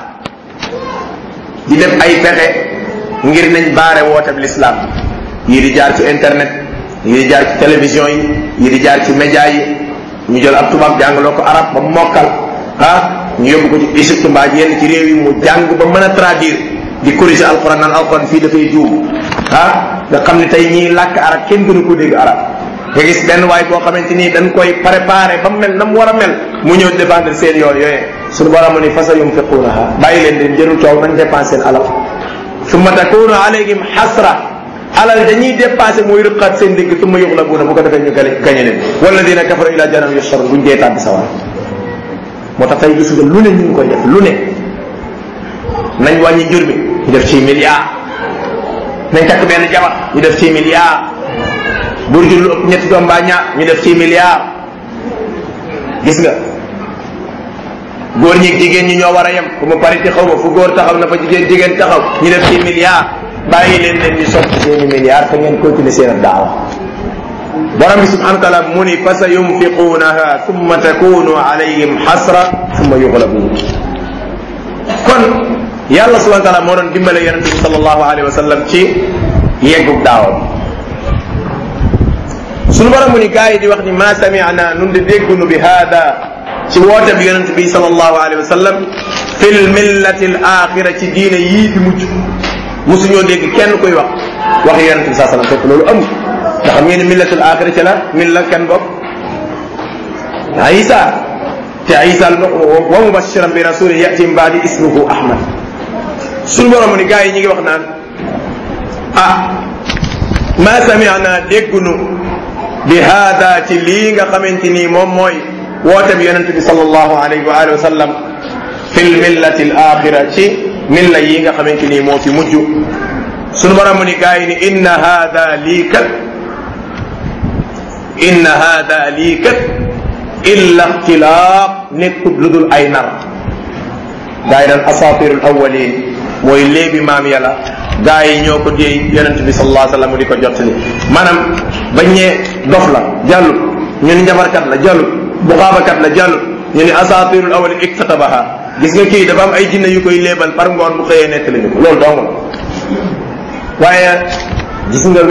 di def ay pexe ngir nañ baare woote bi l'islam yii di jaar ci internet yii di jaar ci télévision yi yii di jaar ci média yi ñu jël ab tubaab jàngaloo ko arab ba mokkal ñu yóbbu ko ci Égypte mbaa yenn ci réew yi mu jàng ba mën a traduire di corriger alquran naan alquran fii dafay juum nga xam ne tey ñii làkk arab kenn gënu ko dégg arab nga gis benn waay boo xamante ni dañ koy préparé ba mu mel na mu war a mel mu ñëw défendre seen yooyee suñu borom ni fa sa yunfiquunaha bàyyi leen leen jërul coow nañ dépensé seen alal summa takunu alayhim hasra alal dañuy dépensé mooy rëqaat seen digg summa yuxlabuuna bu ko defee ñu gañe leen walladina kafaru ila jahannam yusharun buñ dee tàbbi sawar moo tax tey gis nga lu ne ñu ngi koy def lu ne nañ wàññi njur mi ñu def ci milliard nañ takk benn jabar ñu def ci milliard bur jur lu ëpp ñetti doom mbaa ñaar ñu def ci milliard gis nga góor ñi jigéen ñi ñoo war a yem fu mu parité xaw ma fu góor taxaw na fa jigéen taxaw ñu def ci milliard bàyyi leen ñu sotti seeni milliard te ngeen continuer seen daawa borom bi subhanahu wa taala mu ni fa sa yunfiquunaha thumma takunu alayhim hasra thumma yughlabuun kon yàlla subhanahu wa taala moo doon dimbale yonente bi sallallahu alayhi wa sallam ci yeggug daawam sunu borom mu ni gars yi di wax ni ma sami'na nun di déggunu bi hada ci woote bi yonente bi sallallahu alayhi wa sallam fil millati al axira ci diine yii fi mujj mosuñoo dégg kenn koy wax yonent bi saa sallam fekk loolu amul ndax xam ngeen ne millatul axira ci la milla kenn bokk Isa te Isa wa mubashiran bi rasulin yati min ba'di ismuhu Ahmad suñu borom ni gars yi ñi ngi wax naan ma sami'na déggunu bi hada ci lii nga xamante ni moom mooy woote bi yonent bi sallallahu alayhi wa alihi wa sallam fil millati al axira ci milla yi nga xamante ni moo fi mujj sunu borom ni gars yi ni inna hada lii kat illa ixtilaaq nekkut lu dul ay nar gars yi daan asatirul awwalin mooy léebi maam yàlla gaa yi ñoo ko déey yonent bi sallallahu alayhi wa sallam di ko jottali maanaam bañ ñee dof la jàllut ñu ni njabarkat la jàllut buxaabakat la jàllut ñu ni asatirul awwalin iktatabaha gis nga kii dafa am ay jinne yu koy léebal par ngoon bu xëyee nekk lañu ko loolu dong la waaye gis nga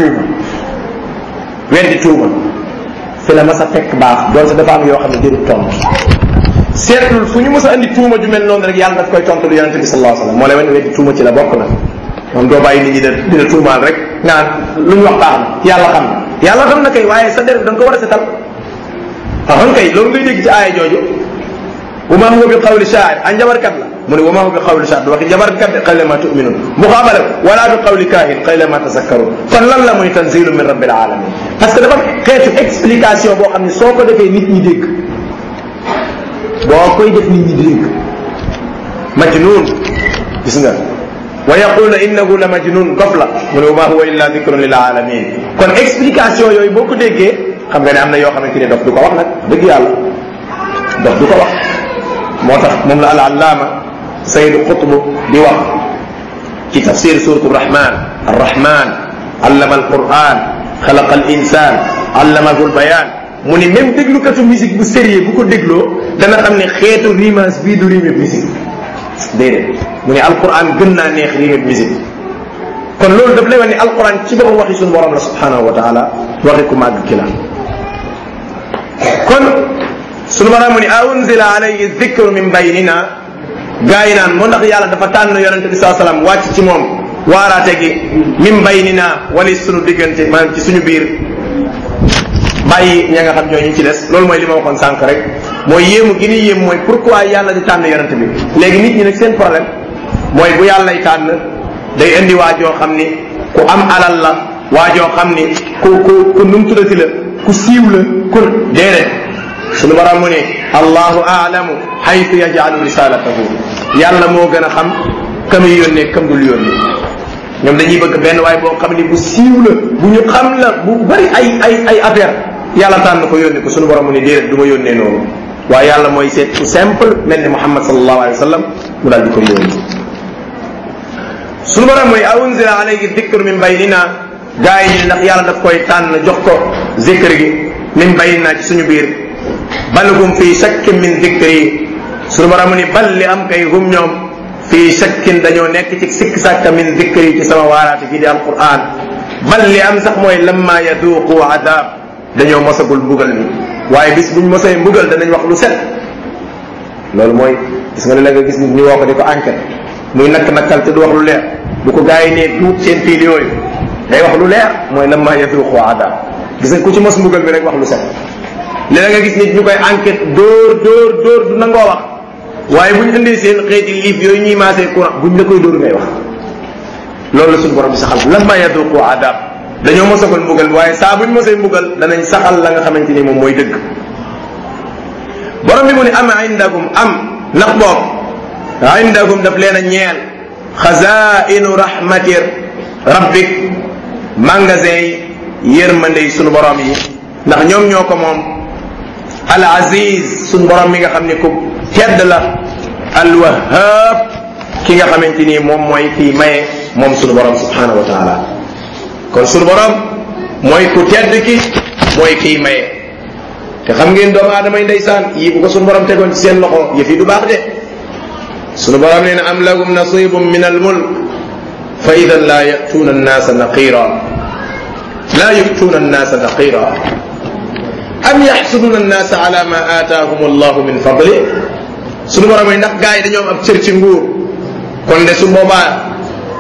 weddi tuuma fi la mas a fekk baax doon sa dafa am yoo xam ne jërut tontu seetlul fu ñu mës a andi tuuma ju mel noonu rek yàlla daf koy tontu lu yonente bi sallallahu alayhi wasallam moo lay wane weddi tuuma ci la bokk na moom doo bàyyi nit ñi dina tuumaal rek naan lu ñu wax baax na yàlla xam na kay waaye sa der da nga ko war a setal xam kay loolu ngay dégg ci aaya jooju wa ma huwa bi qawli sha'ir an jabarkat la mu ne wa ma huwa bi qawli sha'ir du waxi jabarkat de qalilan ma tu'minun muqabala wala bi qawli kahin qalilan ma tazakkarun kon lan la muy tanzilu min rabbil alamin parce que dafa xeetu explication boo xam ne soo ko defee nit ñi dégg boo koy def nit ñi dégg majnun gis nga wa yaquluna innahu la majnun gof la mu ne wa ma huwa illa dhikrun lil alamin kon explication yooyu boo ko déggee xam nga ne am na yoo xamante ne dof du ko wax nag dëgg yàlla dof du ko wax moo tax moom la al allaama Sayyid Qutb di wax ci tafsir suratu rahman arrahman allama alquran xalaqa al insan allamahu albayan mu ni même déglukatu musique bu sérieux bu ko dégloo dana xam ne xeetu rimage bii du rime musique déedéet mu ne alquran gën naa neex rime musique kon loolu daf lay wax ni alquran ci boppam waxi suñu borom la subhanahu wa taala waxi ku màgg ki la kon suñu borom mu ni a unzila alayhi dhikru min baynina gaa yi naan moo ndax yàlla dafa tànn yonente bi sallallahu alayhi wasallam wàcc ci moom waaraate gi min baynina wali suñu diggante maanaam ci suñu biir bàyyi ña nga xam ñoo ñu ci des loolu mooy li ma waxoon sànq rek mooy yéemu gi ni yéemu mooy pourquoi yàlla di tànn yonente bi léegi nit ñi nag seen problème mooy bu yàllay tànn day indi waajoo xam ni ku am alal la waajoo xam ni ku num tuddati la ku siiw la ku déedéet suñu borom mu ne allahu aalamu haythu yaj'alu risalatahu yàlla moo gën a xam ka muy yónnee kam dul yónni ñoom dañuy bëgg benn waay boo xam ni bu siiw la bu ñu xam la bu bari ay affaire yàlla tànn ko yónni ko suñu borom mu ne déedéet du ma yónnee noonu waaye yàlla mooy seet ku simple mel ni Muhammad sallallahu alayhi wa sallam mu daal di ko yónni suñu borom mooy a unzila alayhi dhikru min baynina gaa yi ndax yàlla daf koy tànn jox ko zikr gi min baynina ci suñu biir bal hum fii shakkin min dhikri suñu borom ni bal li am kay hum ñoom fii shakkin dañoo nekk ci sikk sàkka min dhikri ci sama waaraate gi di alquran bal li am sax mooy lamma yaduqu adab dañoo mosagul mbugal mi waaye bis buñ mosee mbugal danañ wax lu set loolu mooy gis nga la nga gis nit ñu woo ko di ko enquête muy nakk-nakkal te du wax lu leer bu ko gaa yi nee duut seen fiil yooyu day wax lu leer mooy lamma yaduqu adab gis nga ku ci mos mbugal mi rek wax lu set léeg nga gis nit ñu koy enquête dóor du nangoo wax waaye bu ñu indee seen xeeti liif yooyu ñuy maasee courant buñ la koy dóor ngay wax loolu la suñu borom bi saxal lamma yaduqu adab dañoo mosagul mbugal waaye saa buñ mosee mbugal danañ saxal la nga xamante ni moom mooy dëgg borom bi mu ne am indagum am ndax boog indagum daf leen a ñeel xazainu rahmati rabbik magasin yi yërmande yi sunu borom yi ndax ñoom ñoo ko moom al aziz sunu borom mi nga xam ne ku tedd la al wahhab ki nga xamante ni moom mooy kii maye moom sunu borom subhanahu wa taala kon sunu borom mooy ku tedd ki mooy kii maye te xam ngeen doomu aadama yi ndeysaan yii bu ko sunu borom tegoon ci seen loxo yëf yi du baax de sunu borom nee na am lahum nasibum min al mulk fa idan la yatuuna annaasa naqira la yutuuna annaasa naqira am yaxsuduna annaasa ala ma aataahum allahu min fadli sunu borom yi ndax gars yi dañoo am ab cër ci nguur kon de su boobaa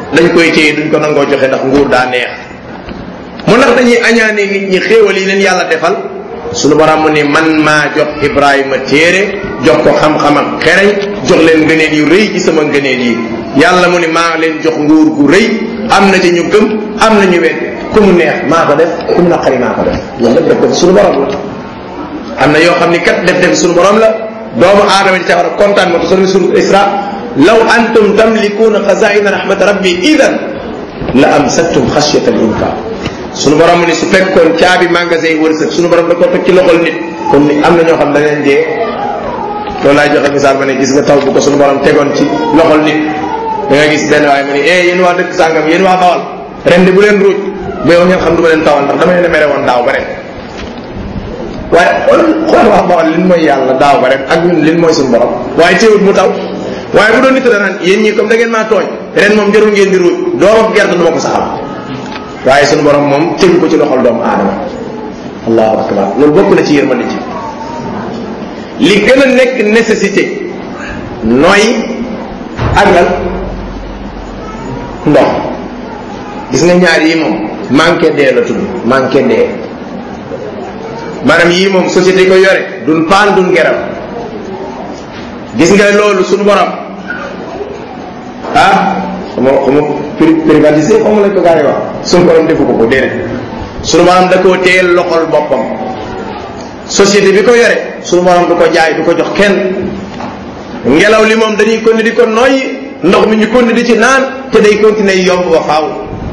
dañ koy téye duñ ko nangoo joxe ndax nguur daa neex mu ndax dañuy añaane nit ñi xéewal yi leen yàlla defal sunu borom mu ni man maa jox Ibrahima téere jox ko xam-xam ak xereñ jox leen ngëneel yu rëy ci sama ngëneel yi yàlla mu ni maa leen jox nguur gu rëy am na ci ñu gëm am na ñu wet ku mu neex maa ko def ku mu naqari maa ko def loolu lépp def sunu borom la am na yoo xam ni kat def sunu borom la doomu aadama di ca war a kontaan moo tax sunu suratul Isra law antum tamlikuuna xazaa'ina rahmat rabbi idan la amsaktum xashyata al infaq sunu borom mu ni su fekkoon caabi magasin yi wërsëg sunu borom da ko teg ci loxol nit kon ni am na ñoo xam da leen dee loolu laay joxe misaal ma ne gis nga taw bu ko sunu borom tegoon ci loxol nit da nga gis benn waaye mu ni yéen waa dëkk sàngam yéen waa Bawal ren de bu leen ruuj ba yow ngeen xam du ma leen tawal ndax dama leen a mere woon daaw ba ren waaye xool waa Bawal lin mooy yàlla daaw ba ren ak ñun lin mooy suñu borom waaye teewut mu taw waaye bu doon nit da naan yéen ñii comme da ngeen maa tooñ ren moom jarul ngeen di ruuj doomam gerte du ma ko saxal waaye suñu borom moom tegu ko ci loxol doomu aadama allahu akbar loolu bokk na ci yërmande ci li gën a nekk nécessité nooy ak lan ndox gis nga ñaar yii moom manqué dee la tudd manqué dee maanaam yii moom société ko yore duñ paan duñ geram gis nga loolu suñu borom xama privatisé xamu lañ ko gaa yi wax suñu borom defu ko déedéet suñu borom da koo téyel loxol boppam société bi ko yore suñu borom du ko jaay du ko jox kenn ngelaw li moom dañuy continuer di ko noyyi ndox mi ñu continuer di ci naan te day continuer yomb ba faaw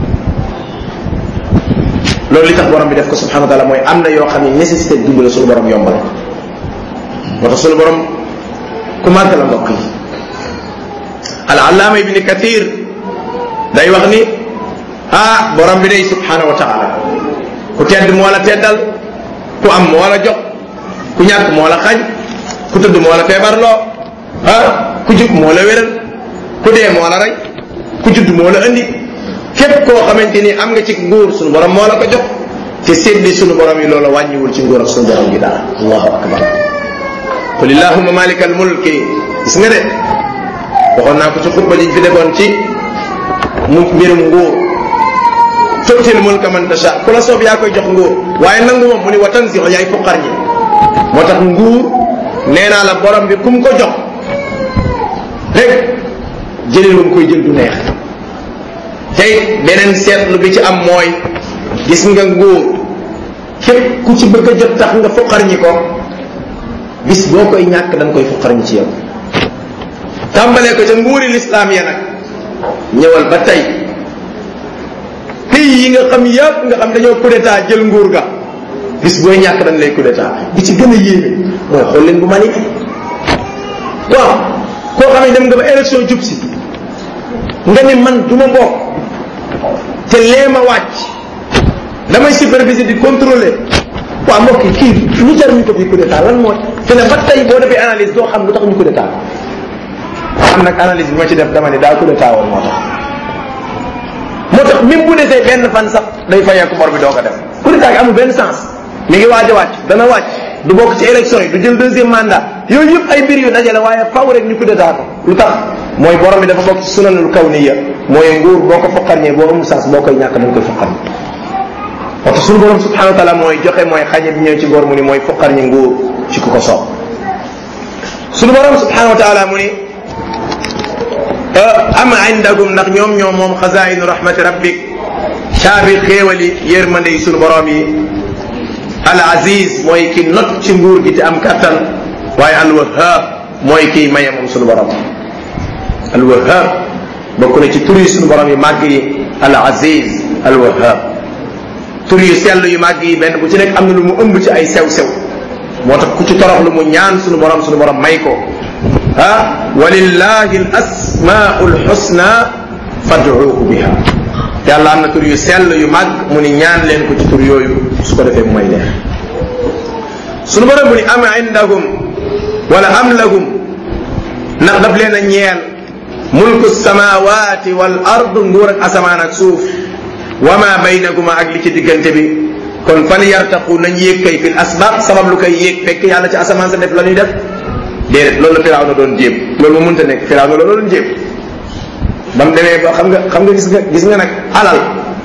loolu li tax borom bi def ko subhanahu wa taala mooy am na yoo xam ne nécessité dund la suñu borom yombal moo tax suñu borom ku màgg la mbokk yi al-allaama ibni kathir day wax ni borom bi day subhanahu wa taala ku tedd moo la teddal ku am moo la jox ku ñàkk moo la xañ ku tëdd moo la feebarloo ku jub moo la wéral ku dee moo la rey ku judd moo la andi képp koo xamante ni am nga ci nguur suñu borom moo la ko jox te séddi suñu borom yi loola wàññiwul ci nguur ak suñu borom gi dara allahu akbar qul illahumma malikal mulki gis nga de waxoon naa ko ci xutba ji fi defoon ci mbirum nguur tu'til mulka man tasha ku la soob yaa koy jox nguur waaye nangu moom mu ni wa tanzi'u yaay fuqar ñi moo tax nguur nee naa la borom bi kum ko jox rek jëlee lu mu koy jël du neex tey beneen seetlu bi ci am mooy gis nga nguur képp ku ci bëgg a jot tax nga fuqar ñi ko bis boo koy ñàkk da nga koy fuqar ñi ci yow tàmbalee ko ca nguuri lislaam ya nag ñëwal ba tey pays yi nga xam yëpp nga xam dañoo coup d'état jël nguur ga bis booy ñàkk dañ lay coup d'état bi ci gën a yéeme mooy xool leen bu Mali waaw koo xam ne dem nga ba élection jub si nga ni man du ma bokk te lee ma wàcc damay superviser di contrôler waaw mbokk yi kii lu jar ñu ko fi coup d'état lan moo te ne ba tey boo defee analyse doo xam lu tax ñu coup d'état am nag analyse bi ma ci def dama ne daa coup d'état woon moo tax même bu desee benn fan sax day fayeeku bor bi doo ko def coup d'état gi amul benn sens mi ngi waaj a wàcc dana wàcc du bokk ci élection yi du jël deuxième mandat yooyu yëpp ay mbir yu dajale waaye faw rek ñu coup d'état ko lu tax mooy borom bi dafa bokk ci sunanul kawniya mooy nguur boo ko foqarñee boo amul sens boo koy ñàkk dañ koy foqarñi moo tax suñu borom subhanahu wa taala mooy joxe mooy xañe bi ñëw ci góor mu ni mooy foqarñi nguur ci ku ko soob suñu borom subhanahu wa taala mu ni am indakum ndax ñoom moom xazainu rahmati rabbik caabi xéewali yërmande yi suñu borom yi al aziz mooy ki not ci nguur gi te am kattan waaye al wahhab mooy kiy maye moom suñu borom al wahhab bokk na ci tur yi suñu borom yi màgg yi al aziz al wahhab tur yu sell yu màgg yi benn bu ci nekk am na lu mu ëmb ci ay sew-sew moo tax ku ci torox lu mu ñaan suñu borom may ko walillahi al asmaa'u al husna fad'uuhu biha yàlla am na tur yu sell yu màgg mu ni ñaan leen ko ci tur yooyu su ko defee mu may leen suñu borom mu ni am indahum wala am lahum ndax daf leen a ñeel mulku samawati wal ard nguur ak asamaan ak suuf wa ma baynahuma ak li ci diggante bi kon fal yartaqu nañ yéeg kay fil asbab sabab lu koy yéeg fekk yàlla ci asamaan sa def la ñuy def déedéet loolu la Firawna doon jéem loolu mu mënta nekk Firawna la doon jéem ba mu demee ba xam nga gis nga nag alal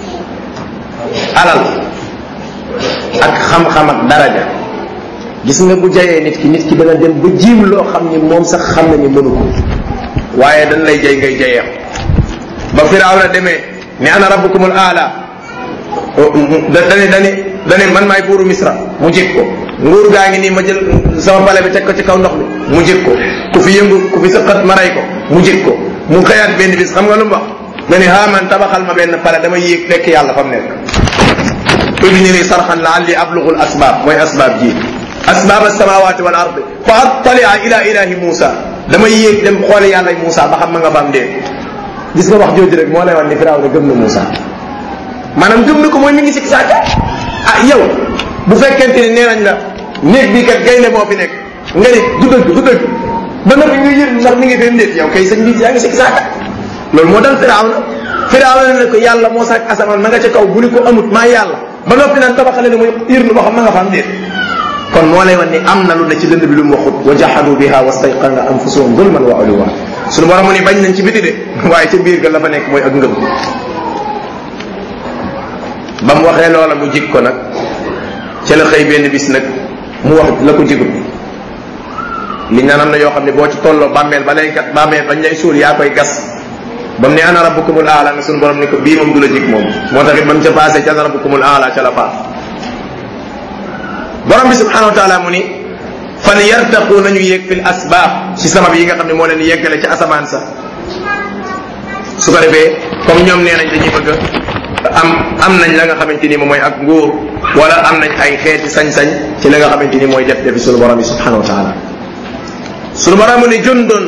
ak xam-xam ak daraja gis nga bu jayee nit ki dana dem ba jiim loo xam ni moom sax xam na ni mënu ko waaye dañ lay jay ngay jayee ba Firawna demee ni ana rabbukumul aala dane man maay buuru Misra mu jëkk ko nguur gaa ngi nii ma jël sama pale bi teg ko ci kaw ndox mi mu jëkk ko ku fi yëngu ku fi sëqat ma rey ko mu jëkk ko mu xëyaat benn bis xam nga lu mu wax nga ni man tabaxal ma benn pale dama yéeg fekk yàlla fa mu nekk udnini sarxan laalli ablughul asbaab mooy asbaab ji asbaab as-samawati wal ardi fa attali'a ila ilahi Musa dama yéeg dem xoole yàlla Musa ba xam ma nga fa am dee gis nga wax jooju rek moo lay wax ni Firawna gëm na Musa maanaam gëm na ko mooy mi ngi sikki saaka yow bu fekkente ni nee nañ la néeg bi kat gaynde moo fi nekk nga ni du dëgg ba noppi nga yër ndax mi ngi fee ndéet yow kay sëñ bi yaa ngi sikki saaka loolu moo dal Firawna ne ko yàlla moo sàkk asamaan ma nga ca kaw bu ni ko amut maa yàlla ba noppi naan tabaxale ne mooy yërnu boo xam ma nga fa am déet kon moo lay wan ni am na lu ne ci dënd bi lu mu waxut wa jahadu biha wastayqana anfusuhum zulman wa uluwa suñu borom mu ni bañ nañ ci biti de waaye ca biir ga la fa nekk mooy ak ngëm ba mu waxee loola mu jig ko nag ca la xëy benn bis nag mu wax la ko jigut li naan am na yoo xam ne boo ci tolloo bàmmeel ba lay gat bàmmeel bañ lay suul yaa koy gas ba mu ne ana rabbukumul aala nga suñu borom ni ko bii moom du la jig moom moo tax it ba mu ca passé ca ana rabbukumul aala ca la faat borom bi subhanahu wa taala mu ni fan yartaqu nañu yéeg fil asbaab ci sabab yi nga xam ne moo leen yeggale ci asamaan sa su ko defee comme ñoom nee nañ dañuy bëgg am nañ la nga xamante ni moom mooy ak nguur wala am nañ ay xeeti sañ-sañ ci la nga xamante ni mooy def sunu borom bi subhanahu wa taala sunu borom mu ni jundun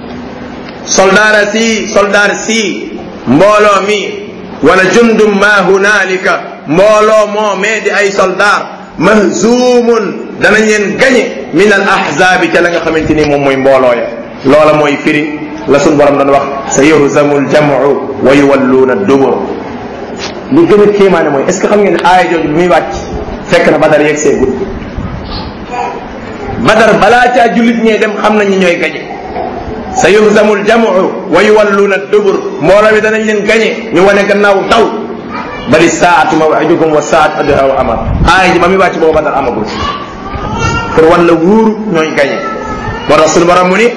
soldaar si mbooloo mi wala jundum ma hunaalika mbooloo moo mee di ay soldaar mahzumun danañ leen gañe min al ahzaabi ca la nga xamante ni moom mooy mbooloo ya loola mooy firi la sunu borom doon wax sa yuhzamu al jamu wa yuwalluuna dubur li gën a kéemaane mooy est ce que xam ngeen ne aaya jooju bi muy wàcc fekk na Badar yegg see gud Badar balaa caa jullit ñee dem xam nañ ñi ñooy gañe sa yuhzamul jamu wa yuwalluuna dubur mbooloo mi danañ leen gañe ñu wane gannaaw daw bali saatu maw'idukum wa saatu adha wa amar aaya ji ba muy wàcc boobu Badar amagul pour wan la wuuru ñooy gañe moo tax sunu borom mu ni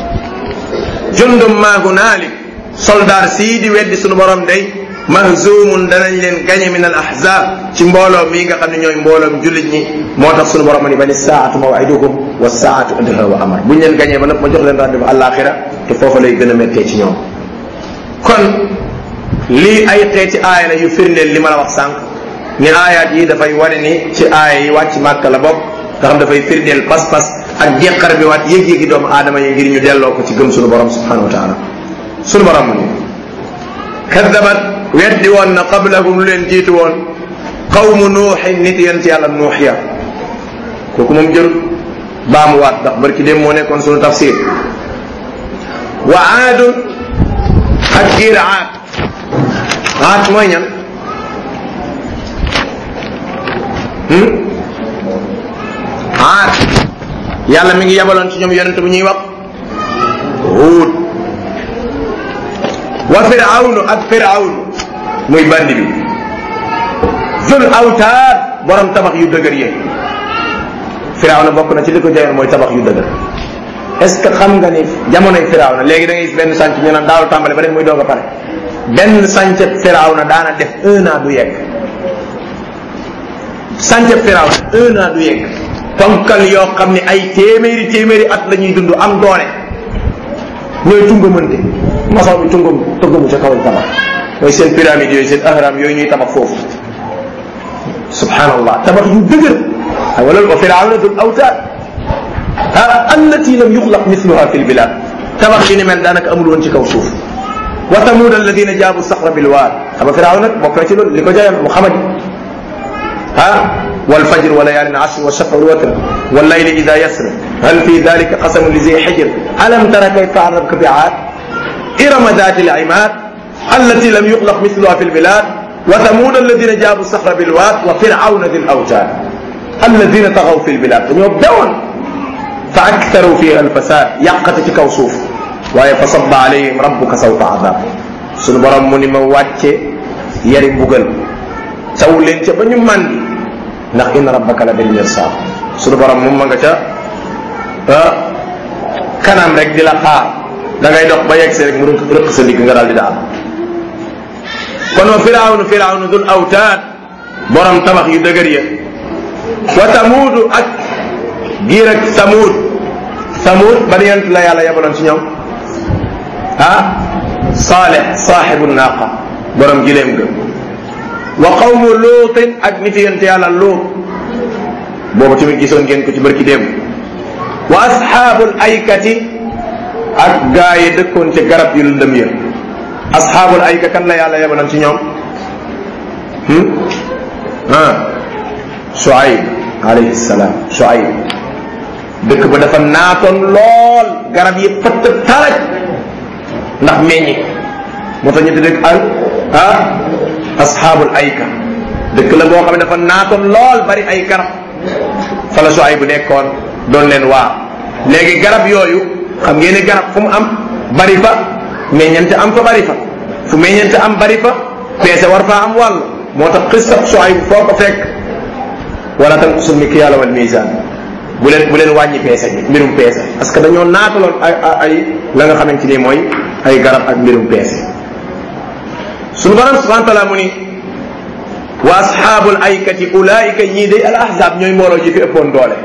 jundum maa hunaalik soldaar sii di weddi sunu borom day mahzumun danañ leen gañe min al ahzab ci mbooloo mii nga xam ne ñooy mbooloom jullit ñi moo tax sunu borom ni bani saatu maw'idukum wa saatu adha wa amar buñ leen gañee ba nag ma jox leen rendez-vous àllaaxira te foofa lay gën a méttee ci ñoom kon lii ay xeeti aaya la yu firndeel li ma la wax sànq ni aayaat yi dafay wane ni ci aaya yi wàcc Màkka la bokk nga xam dafay firndeel pas-pas ak jeqar bi waat yëg-yëgi doomu aadama yi ngir ñu delloo ko ci gëm sunu borom subhanahu wa taala sunu borom ni kaddabat weddi woon na qablahum lu leen jiitu woon qawmu nuuxin nit yent yàlla nuux ya kooku moom jël baamuwaat ndax barki dem moo nekkoon sunu tafsir wa aadun ak giir aad mooy ñan aad yàlla mi ngi yabaloon ci ñoom yonent bu ñuy wax Huud wa firawnu ak firawnu muy bandi bi zul awtaad borom tabax yu dëgër yi firawna bokk na ci li ko jayoon mooy tabax yu dëgër est-ce que xam nga ni jamonoy firawna léegi da ngay gis benn sànc ñu naan daaw tàmbale ba def muy doog a pare benn sànc firawna daana def 1 an du yegg sànc firawna 1 an du yegg ponkal yoo xam ne ay téeméeri at la ñuy dund am doole ñooy tungamante maçon bi tungamu ca kaw tabax mooy seen pyramide yooyu seen ahram yooyu ñuy tabax foofu subhanallah tabax yu dëgër wala wa firawna dul awtaad allati lam yuxlaq mithluha fi lbilad tabax yi ni mel daanaka amul woon ci kaw suuf wa thamud alladina jaabu saxra bilwaad xam nga firawna bokk na ci loolu li ko jayoon mu xamadi والفجر وليال عشر والشفع والوتر والليل إذا يسر هل في ذلك قسم لذي حجر ألم تر كيف فعل ربك بعاد إرم ذات العماد التي لم يخلق مثلها في البلاد وثمود الذين جابوا الصخر بالواد وفرعون ذي الأوتاد الذين طغوا في البلاد يبدون فأكثروا فيها الفساد يقتك كوصوف فصب عليهم ربك سوط عذاب sunu borom mu ni ma wàcce yari mbugal caw leen ca ba ñu màndi ndax inna rabbaka la bil mirsad sunu borom moom ma nga ca kanam rek di la xaar da ngay dox ba yegg si rek mu rëq sa ndigg nga daal di daal kon wa firawnu dul awtaad borom tabax yu dëgër ya wa tamuudu ak giir ak samuud ban yent la yàlla yabaloon ci ñoom Saalih saaxibu naaqa borom gileem ga wa qawmu luutin ak nit yent yàlla luut boobu tamit gisoon ngeen ko ci barki démb wa asxaabul aykati ak gaa yi dëkkoon ci garab yu lëndëm ya asxaabul ayka kan la yàlla yabaloon ci ñoom Shuayb alayhi salaam Shuayb dëkk ba dafa naatoon lool garab yi pëtt taraj ndax meññi moo tax ñu tuddee asxaabul ayka dëkk la boo xam ne dafa naatoon lool bari ay garab fa la Shuayb bu nekkoon doon leen waa léegi garab yooyu xam ngeen ne garab fu mu am bari fa meññante am fa bari fa fu meññante am bari fa peese war faa am wàll moo tax xissab Shuayb foo ko fekk wala tanqusul mikyaala wal miisaan bu leen wàññi peese bi mbirum peese parce que dañoo naataloon ay la nga xamante ni mooy ay garab ak mbirum peese suñu borom subhanahu wa taala mu ni wa asxaabul aykati ulaayika ñii day al ahzab ñooy mbooloo ji fi ëppoon doole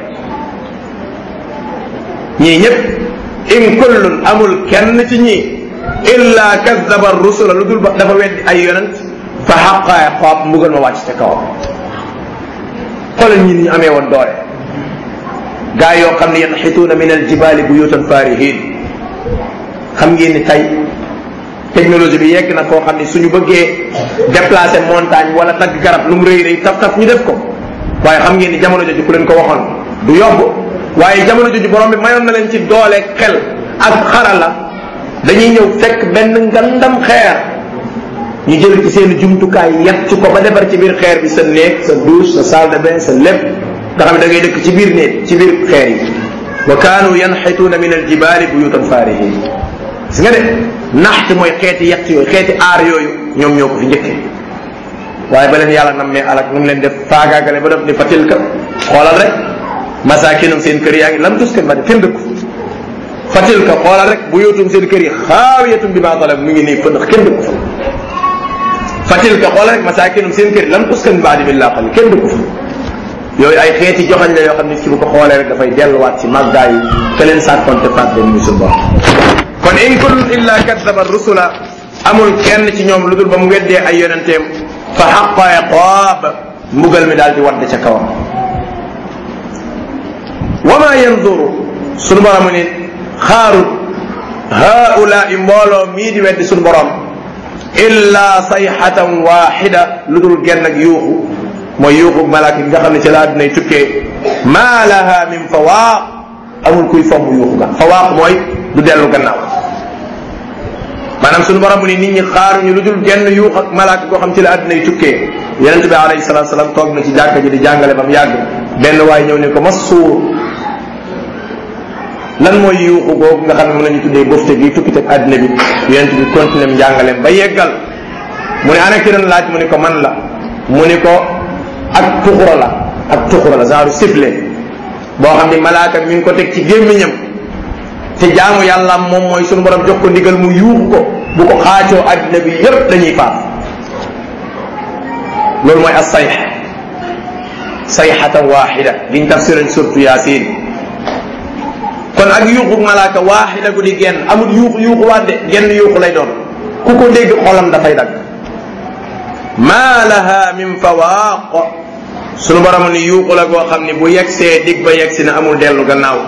ñii ñëpp in kullun amul kenn ci ñii illa kadaba rusula lu dul dafa weddi ay yonent fa xaqaa xoob mbugal ma wàcc ca kawam xoolal ñi ñu amee woon doole gaa yoo xam ne yanxituuna min aljibaali buyutan faarihin xam ngeen ni tey technologie bi yegg na koo xam ne suñu bëggee déplacer montagne wala dagg garab lu mu rëy rëy taf ñu def ko waaye xam ngeen ni jamono jooju ku leen ko waxoon du yomb waaye jamono jooju borom bi mayoon na leen ci doole xel ak xarala dañuy ñëw fekk benn ngandam xeer ñu jël ci seen jumtukaay yett ci ko ba defar ci biir xeer bi sa néeg sa douche sa salle de bain sa lépp nga xam ne da ngay dëkk ci biir néeg ci biir xeer yi wa kaanu yanxituuna min aljibaali buyutan faarihin si nga de naxt mooy xeeti yett yooyu xeeti aar yooyu ñoom ñoo ko fi njëkkee waaye ba leen yàlla nammee alak nu mu leen def faagaagale ba def ni fatilka xoolal rek masaakinum seen kër yaa ngi lam tuskan ba de kenn dëkku fatilka xoolal rek buyutum seen kër yi xaawiyatum bi ma zalam mu ngi nii fa ndax kenn dëkku fa fatilka xoolal rek masaakinum seen kër yi lam tuskan baadi billaa xal kenn dëkku fa yooyu ay xeeti joxañ la yoo xam ne ci bu ko xoolee rek dafay delluwaat ci màggaay yi ke leen sàkkoon te faat leen muy suñu borom kon in kullun illa kadaba rusula amul kenn ci ñoom lu dul ba mu weddee ay yonenteem fa xaqa iqaab mbugal mi daal di wadd ca kawam wa ma yanzuru suñu borom ni xaarut haulaai mbooloo mii di weddi suñu borom illa sayxatan waxida lu dul genn ak yuuxu mooy yuuxu malaaka nga xam ne ci laa dinay tukkee maa laha min fawaaq amul kuy fomm yuuxu ga fawaaq mooy du dellu gannaaw maanaam suñu borom ni nit ñi xaaruñu lu dul genn yuux ak malaaka goo xam ci la àddinay tukkee yonente bi alayhi salatu salaam toog na ci jàkka ji di jàngale ba mu yàgg benn waay ñëw ne ko Mansuur lan mooy yuuxu googu nga xam ne mën nañu tuddee bofte gi tukki teg àddina bi yonente bi continué mu jàngaleem ba yeggal mu ne ana ki doon laaj mu ne ko man la mu ne ko ak tuxura la genre sifflet boo xam ne malaaka mi ngi ko teg ci gémmiñam te jaamu yàlla moom mooy sunu borom jox ko ndigal mu yuux ko bu ko xaacoo addina bi yépp dañuy faat loolu mooy as-sayx sayxatan waxida liñ tafsiran surtout yaasin kon ak yuuxu malaaka waaxida gu di genn amul yuuxu waat de genn yuuxu lay doon ku ko dégg xolam dafay dagg maa laha min fawaaq sunu borom ni yuuxu la goo xam ni bu yegsee dig ba yegsi na amul dellu gannaaw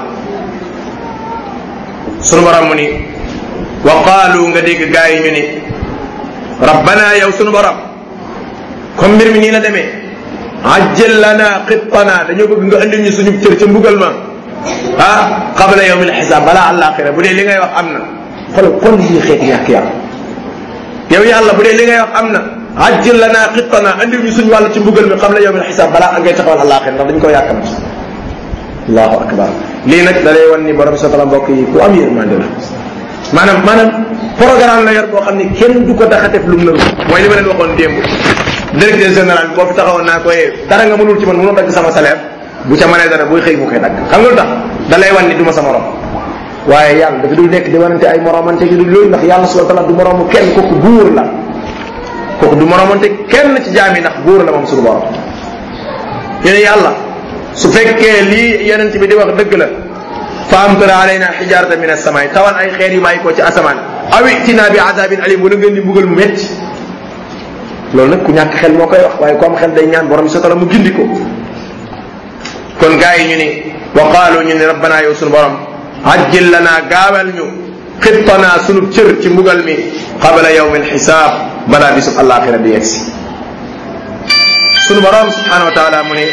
sunu borom mu ni wa qaalu nga dégg gaa yi ñu ni rabbana yow sunu borom comme mbir mi nii la demee ajjil lana qittana dañoo bëgg nga andil ñu suñu cër ca mbugal ma qabla yawm alxisaab balaa àllaaxira bu dee li ngay wax am na xool lii xeeti yàq yàlla yow yàlla bu dee li ngay wax am na ajjil lana qittana andil ñu suñu wàll ci mbugal mi qabla yawm alxisaab balaa ngay taxawal àllaaxira ndax dañ ko yàkkamti allahu akbar lii nag da lay wan ni borom sa tala mbokk yi ku am yërmande la maanaam programme la yor boo xam ne kenn du ko daxatef lu mu nëru mooy li ma leen waxoon démb directeur général bi boo fi taxawoon naa ko dara nga mënul ci man mënoo dagg sama salaire bu ca mënee dara buy xëy mu koy dagg xam nga lu tax da lay wan ni du ma sa morom waaye yàlla dafa dul nekk di wanante ay moromante gi du loolu ndax yàlla subhanahu wa ta'ala du moromu kenn kooku buur la kooku du moromante kenn ci jaam yi ndax buur la moom suñu borom ñu ne yàlla su fekkee lii yonent bi di wax dëgg la fa amtir alayna hijaratan min as-samaa'i tawal ay xeer yu bàyyi ko ci asamaan aw itina bi azabin alim wala ngeen di mbugal mu métti loolu nag ku ñàkk xel moo koy wax waaye ku am xel day ñaan borom bi sotala mu gindi ko kon gars yi ñu ni wa qaalu ñu ni rabbana yow sunu borom ajjil lana gaawal ñu xittanaa sunu cër ci mbugal mi qabla yawmil xisaab balaa bisub alaxira di yegsi sunu borom subhanahu wa taala mu ne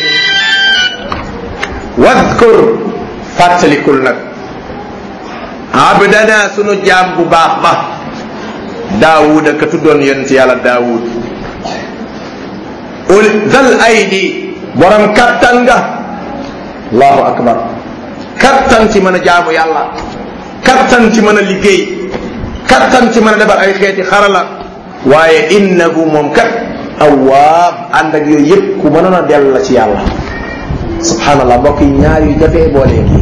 wadkur fàttalikul nag abdana sunu jaam bu baax ba daawuda ka tuddoon yonent yàlla daawud ul dal aydi borom kattan nga allahu akbar kattan ci mën a jaamu yàlla kattan ci mën a liggéey kattan ci mën a defar ay xeeti xarala waaye innahu moom kat awaab ànd ak yooyu yëpp ku mënoon a dellu la ci yàlla subhanallah mbokk yi ñaar yu jafee boolee gi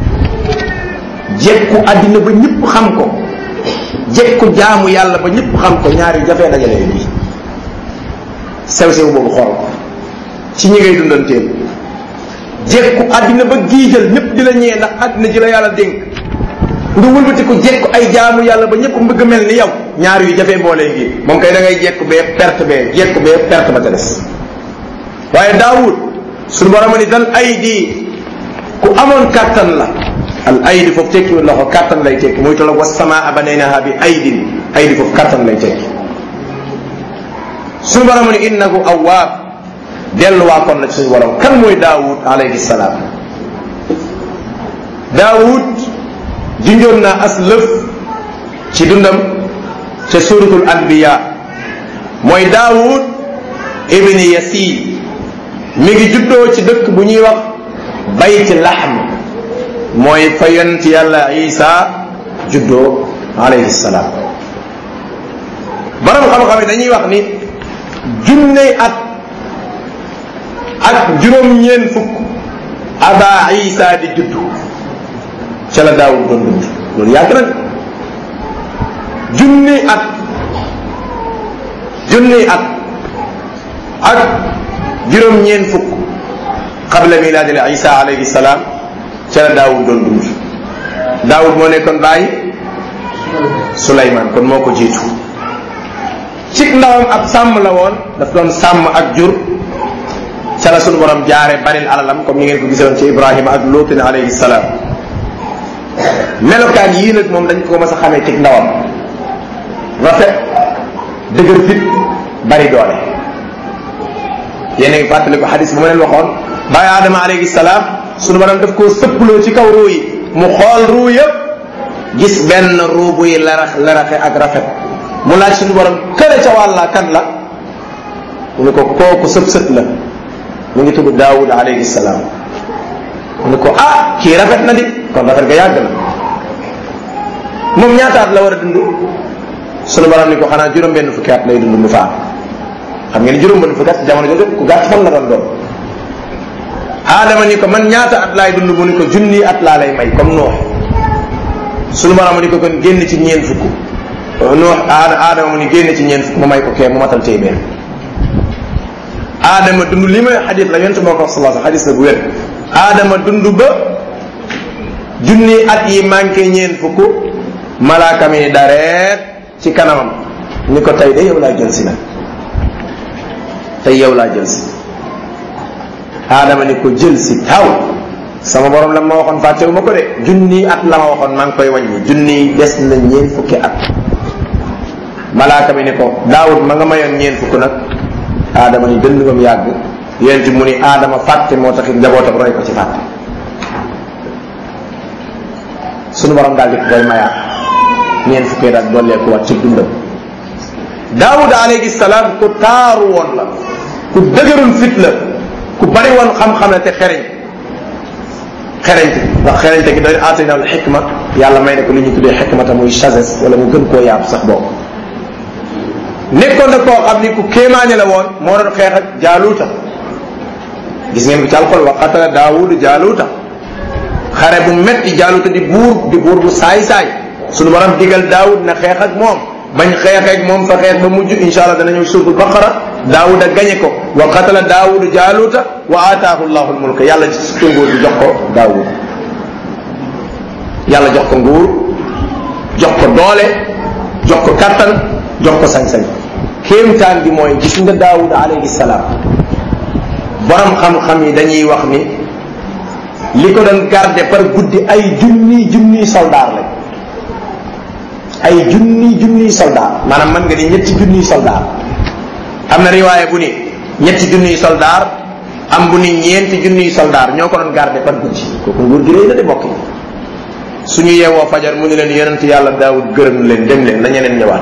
jekku àddina ba ñëpp xam ko jekku jaamu yàlla ba ñëpp xam ko ñaar yu jafee dajalee gi sew-sew boobu xool ko ci ñi ngay dundanteel jekku àddina ba giijal ñëpp di la ñee ndax àddina ji la yàlla dénk nga wëlbati ko jekku ay jaamu yàlla ba ñëpp mbëgg mel ni yow ñaar yu jafee boolee gi moom kay da ngay jekku bee perte bee jekku bee perte ba ca des waaye daawud suñu borom ni dal aydi ku amoon kattan la al aydi foofu tekkiwul loxo kattan lay tekki muy tolloog was samaa banaynaha bi aydin aydi foofu kattan lay tekki suñu borom ni innahu awwaab delluwaa kon la ci suñu borom kan mooy daawud alayhi salaam daawud junjoon naa as lëf ci dundam ca suratul anbiya mooy daawud ibni yasiid mi ngi juddoo ci dëkk bu ñuy wax bayti lahm mooy fa yonent yàlla isa juddoo alayhi salaam borom xam-xam yi dañuy wax ni junney at ak juróom-ñeen fukk aba isa di juddu ca la daawud doon dund loolu yàgg na junni at ak juróom-ñeen fukk qabla milaadil isa alayhi salaam ca la daawud doon dund daawud moo nekkoon bàyyi Suleymaan kon moo ko jiitu ci ndawam ab sàmm la woon daf doon sàmm ak jur ca la sunu borom jaare baril alalam comme ni ngeen ko gisoon ci Ibrahima ak Luutin alayhi salaam melokaan yii nag moom dañ ko mas a xamee ci ndawam rafet dëgër fit bari doole yéen a ngi fàttali ko xadis bu ma leen waxoon bàyyi Adama alayhi salaam sunu borom daf koo sëpploo ci kaw ruu yi mu xool ruu yëpp gis benn ruu buy laraxe ak rafet mu laaj suñu borom kële ca wàlla kan la mu ne ko kooku sët la mu ngi tudd Daawud alayhi salaam mu ne ko ah kii rafet na di kon rafet ga yàgg na moom ñaataat la war a dund suñu borom ni ko xanaa juróom-benn fukki at lay dund mu faa xam ngeen juróom-benn fukki at jamono jooju ku gàtt fan la doon Adama ni ko man ñaata at laay dund mu ni ko junni at laa lay may comme Nuux suñu borom ni ko kon génn ci ñeent fukk Nuux Adama mu ni génn ci ñeent fukk mu may ko kee mu matal téeméer Adama dund li may xadis la yonent moo ko wax sallallahu alayhi xadis la bu wér Adama dund ba junni at yi manqué ñeent fukk malaaka mi dareet ci kanamam ni ko tey de yow laa jël si nag tey yow laa jël si Adama ni ko jël si taw sama borom la ma waxoon fàttewu ma ko de junni at la ma waxoon maa ngi koy wàññi junni des na ñeent fukki at malaaka mi ni ko Daawud ma nga mayoon ñeent fukk nag Adama ni dënd bam yàgg yéen mu ni Adama fàtte moo tax njabootam roy ko ci fàtte sunu borom daal di ko koy mayaat ñeent fukki daal dolleeku wat ci dundam Daawud alayhi salaam ku taaru woon la ku dëgërul fit la ku bari woon xam-xam la te xereñte ndax xereñte gi doon aatayna al xikma yàlla may na ko li ñu tuddee xikmata muy sagesse wala mu gën koo yaatu sax boobu. nekkoon na koo xam ni ku kéemaane la woon moo doon xeex ak jaaluuta gis ngeen ko ci alxol wa qatala daawud jaaluuta xare bu metti jaaluuta di buur bu saay-saay suñu borom digal daawud na xeex ak moom bañ xeex ak moom fa xeex ba mujj insha allah dana ñëw suuratul baqara daawud a gañe ko wa qatala daawud jaaluuta wa aataahu llahu almulka yàlla ci nguur bi jox ko daawud yàlla jox ko nguur jox ko doole jox ko kattan jox ko sañ-sañ kéemtaan bi mooy gis nga daawud alayhi salaam borom xam-xam yi dañuy wax ni li ko doon garder par guddi ay junniy soldaar lañ ay junniy soldaar maanaam mën nga ni ñetti junniy soldaar am na riwaaya bu ni ñetti junniy soldaar am bu ni ñeenti junniy soldaar ñoo ko doon garder par guddi kooku nguur gi rëy na de bokk yi suñu yeewoo fajar mu ni leen yonent yàlla daawud gërëm leen dem leen na ñeneen ñëwaat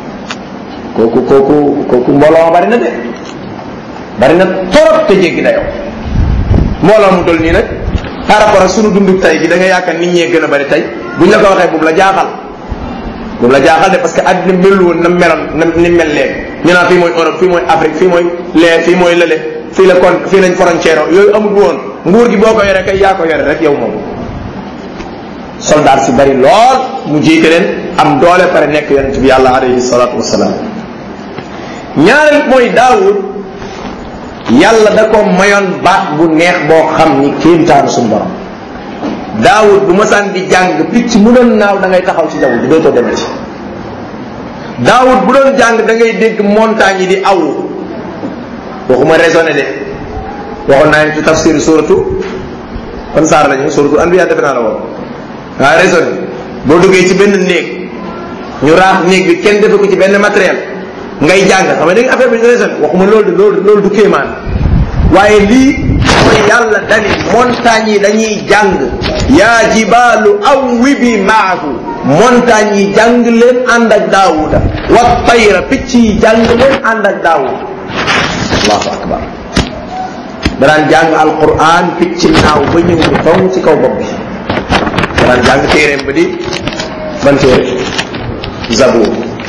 kooku mbooloo bari na de bari na torop te jéggi dayoo mbooloo mu dol nii nag par rapport ak sunu dundu tay gi da nga yaakaar nit ñee gën a bari tey buñ la ko waxee boobu la jaaxal de parce que àddina mel woon na meloon na ni mel léegi ñu naan fii mooy Europe fii mooy Afrique fii mooy lee fii mooy lële fii la kon fii lañ frontière yooyu amul woon nguur gi boo ko yore kay yaa ko yore rek yow moom soldat si bari lool mu jiite leen am doole pare nekk yonent bi yàlla alayhi salaatu wasalaam ñaareel mooy daawud yàlla da ko mayoon baat bu neex boo xam ni kéemtaanu suñu borom daawud bu masaan di jàng picc mu doon naaw da ngay taxaw ci jaww ji dootoo demee ci daawud bu doon jàng da ngay dégg montagne yi di aw waxuma raisonné de waxoon naa ci tafsir suratu kon saar lañu suratu anbiya defe naa la woon waaw raisonné boo duggee ci benn néeg ñu raax néeg bi kenn defe ko ci benn matériel ngay jàng xam nga da nga affaire bi raisonné waxuma loolu du kéemaan waaye lii mooy yàlla dani montagne yi dañuy jàng yaa jibaalu awwibi maahu montagne yi jàng leen ànd ak daawuda wa tayra picc yi jàng leen ànd ak daawuda allahu akbar danaan jàng alquran picc naaw ba ñëw ni faw ci kaw bopp bi danaan jàng téeréem ba di ban téere Zabuur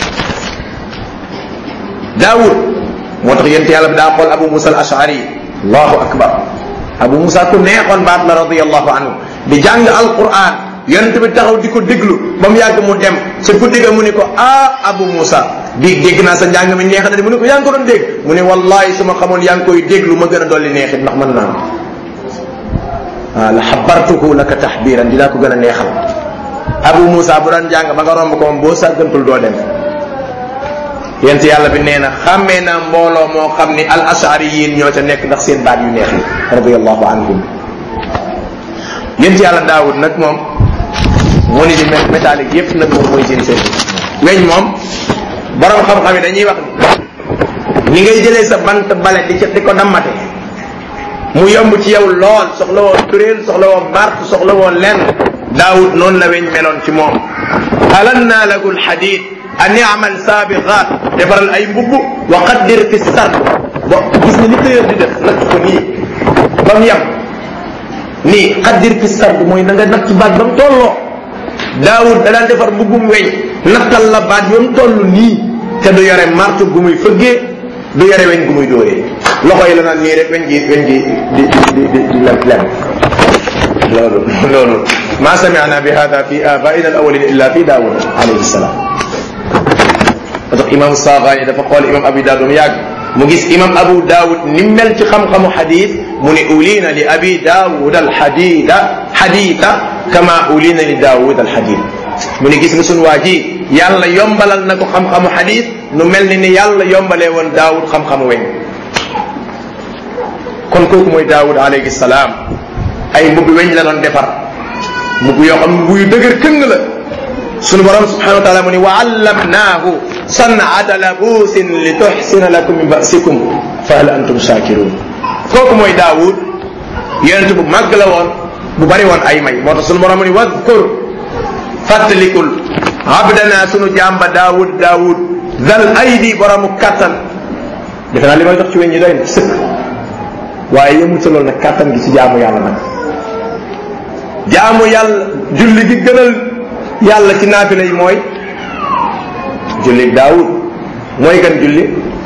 daawud moo tax yent yàlla bi daa xool abu musa al ashari allahu akbar abu musa ku neexoon baat la radiyallahu anhu di jàng alquran yonent bi taxaw di ko déglu ba mu yàgg mu dem ci guddi ga mu ni ko abu musa di dégg naa sa njàng mi neex na de mu ni ko yaa ngi ko doon dégg mu ne wallahi su ma xamoon yaa ngi koy déglu ma gën a dolli neexit ndax mën naa la xabartuhu laka taxbiran dinaa ko gën a neexal abu musa bu daan jàng ba nga romb ko moom boo sàggantul doo dem yent yàlla bi nee na xàmmee naa mbooloo moo xam ni al ashariyin ñoo ca nekk ndax seen baat yu neex yi radiyallahu anhum yent yàlla daawud nag moom moo ni di métallique yépp nag moom mooy seen weñ moom borom xam-xam yi dañuy wax ni ngay jëlee sa bant bale di ko dammate mu yomb ci yow lool soxla woo turéel soxla woo bart soxla woo lenn daawud noonu la weñ meloon ci moom alanna lahu lxadid an yamal saabiqaat defaral ay mbubb wa qaddir fi sard bo gis nga ni tëyër di def natt ko nii ba mu yem nii qaddir fi sard mooy na nga natt baat ba mu tolloo daawud da daan defar mbubbum weñ nattal la baat ba mu toll nii te du yore martu gu muy fëggee du yore weñ gu muy dóoree loxo yi la naan nii rek weñ gi di lem loolu ma sami'na bi hada fi abaina al awwalin illa fi daawud alayhi salam parce que imam Saxaani dafa xool imam Abi Daawud mu yàgg mu gis imam Abu Daawud ni mel ci xam-xamu xadis mu ne ulina li Abi Daawud xadiita kama ulina li Daawud alxadid mu ne gis nga sunu waa ji yàlla yombalal na ko xam-xamu xadis nu mel ni yàlla yombalee woon Daawud xam-xamu weñ kon kooku mooy Daawud alayhi salaam ay mbubbi weñ la doon defar mbubbi yoo xam mbubu yu dëgër këng la sunu borom subhanahu wa taala mu ni wa allamnaahu san'ata labuusin li tuxsina lakum min ba'sikum fa hal antum shakirun kooku mooy Daawud yonent bu màgg la woon bu bari woon ay may moo tax sunu borom mu ni wadkur fàttalikul abdana sunu jàmba Daawud zal aydi boromu kattan defe naa li may dox ci weñ ñi doy na sëkk waaye yemul sa loolu nag kattan gi ci jaamu yàlla nag jaamu yàlla julli gi gënal yàlla ci naafila yi mooy julli daawud mooy gan julli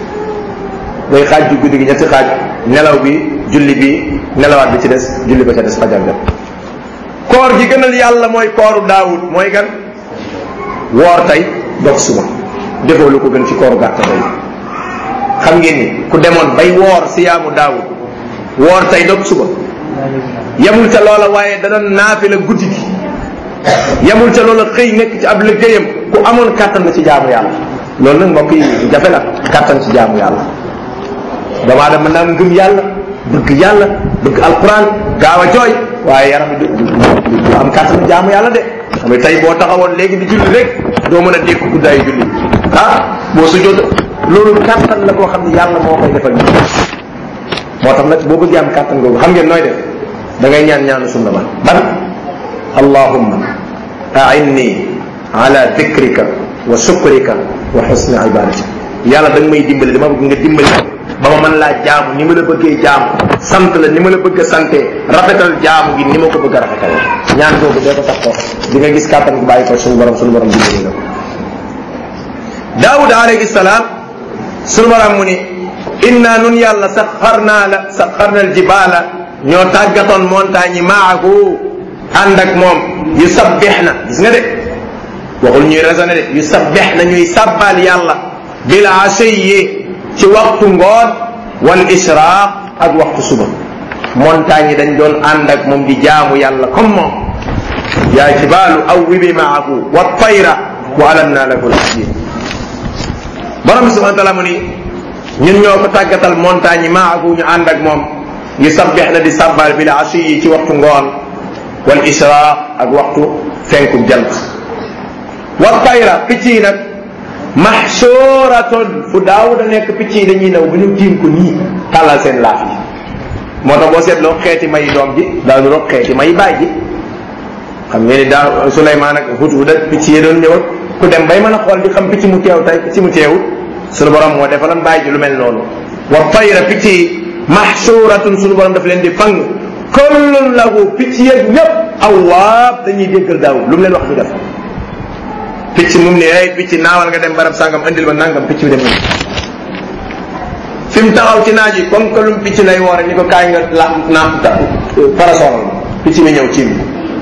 day xaaj bi guddi gi ñetti xaaj nelaw bi julli bi nelawaat bi ci des julli ba ca des fajar ga koor gi gënal yàlla mooy kooru daawud mooy gan woor tey dog suba defoo lu ko gën ci kooru gàtt tey xam ngeen ni ku demoon bay woor siyaamu daawud woor tey dog suba yemul ca loola waaye dana naafila guddi gi yemul ca loola xëy nekk ci ab liggéeyam ku amoon kàttan la ci jaamu yàlla loolu nag mbokk yi jafe la kàttan ci jaamu yàlla doomu aadama mën naa ngëm yàlla bëgg alquran gaaw a jooy waaye yaram du am kàttan jaamu yàlla de xam nga tey boo taxawoon léegi di julli rek doo mën a dégg guddaayu julli boo sujjóot loolu kàttan la koo xam ne yàlla moo koy defal moo tax nag boo bëggee am kàttan googu xam ngeen nooy def da ngay ñaanu sunna ban allahumma a'inni ala dhikrika wa shukrika wa husni ibadatik yàlla da nga may dimbali dama bëgg nga dimbali ba ma mën laa jaamu ni ma la bëggee jaamu sant la ni ma la bëgg a sante rafetal jaamu gi ni ma ko bëgg a rafetal ñaan googu dee ko tax ko di nga gis kàttan bu bàyyi ko suñu borom dimbali la ko daawud alayhi salaam suñu borom mu ni inna nun yàlla saxarna al jibaala ñoo tàggatoon montagne yi maahu ànd ak moom yu sabbixna gis nga de waxul ñuy raisonné de yu sabbixna ñuy sabbal yàlla bil ashiyi ci waxtu ngoon wal israaq ak waxtu suba montagne yi dañ doon ànd ak moom di jaamu yàlla comme moom yaa jibaalu awwibi maahu wa tayra wa alanna lahu al-hadid borom bi subhanahu wa taala mu ni ñun ñoo ko tàggatal montagne yi maahu ñu ànd ak moom yu sabbixna di sabbal bil ashiyi ci waxtu ngoon wal israaq ak waxtu fenku jant wa tayra picc yi nag mahshuratun fu daawuda nekk picc yi dañuy naw bu ñu tiim ko nii tàllal seen laaf yi moo tax boo seetloo xeeti may doom ji daaw ñu xeeti may baay ji xam ngeen ni daaw Suleymaan ak Hudhud picc yi doon ñëw ku dem bay mën a xool di xam picc mu teew tey picc mu teewut suñu borom moo defalan baay ji lu mel noonu wa tayra picc yi mahshuratun suñu borom daf leen di fang kullun lahu picc yeeg ñëpp awaab dañuy déggal daawud lu mu leen wax ñu def picc mum ni ay picc naawal nga dem barab sàngam andil ma nangam picc bi dem fi mu taxaw ci naaj yi comme que lum picc lay woore ni ko kaay nga la parasol picc mi ñëw ci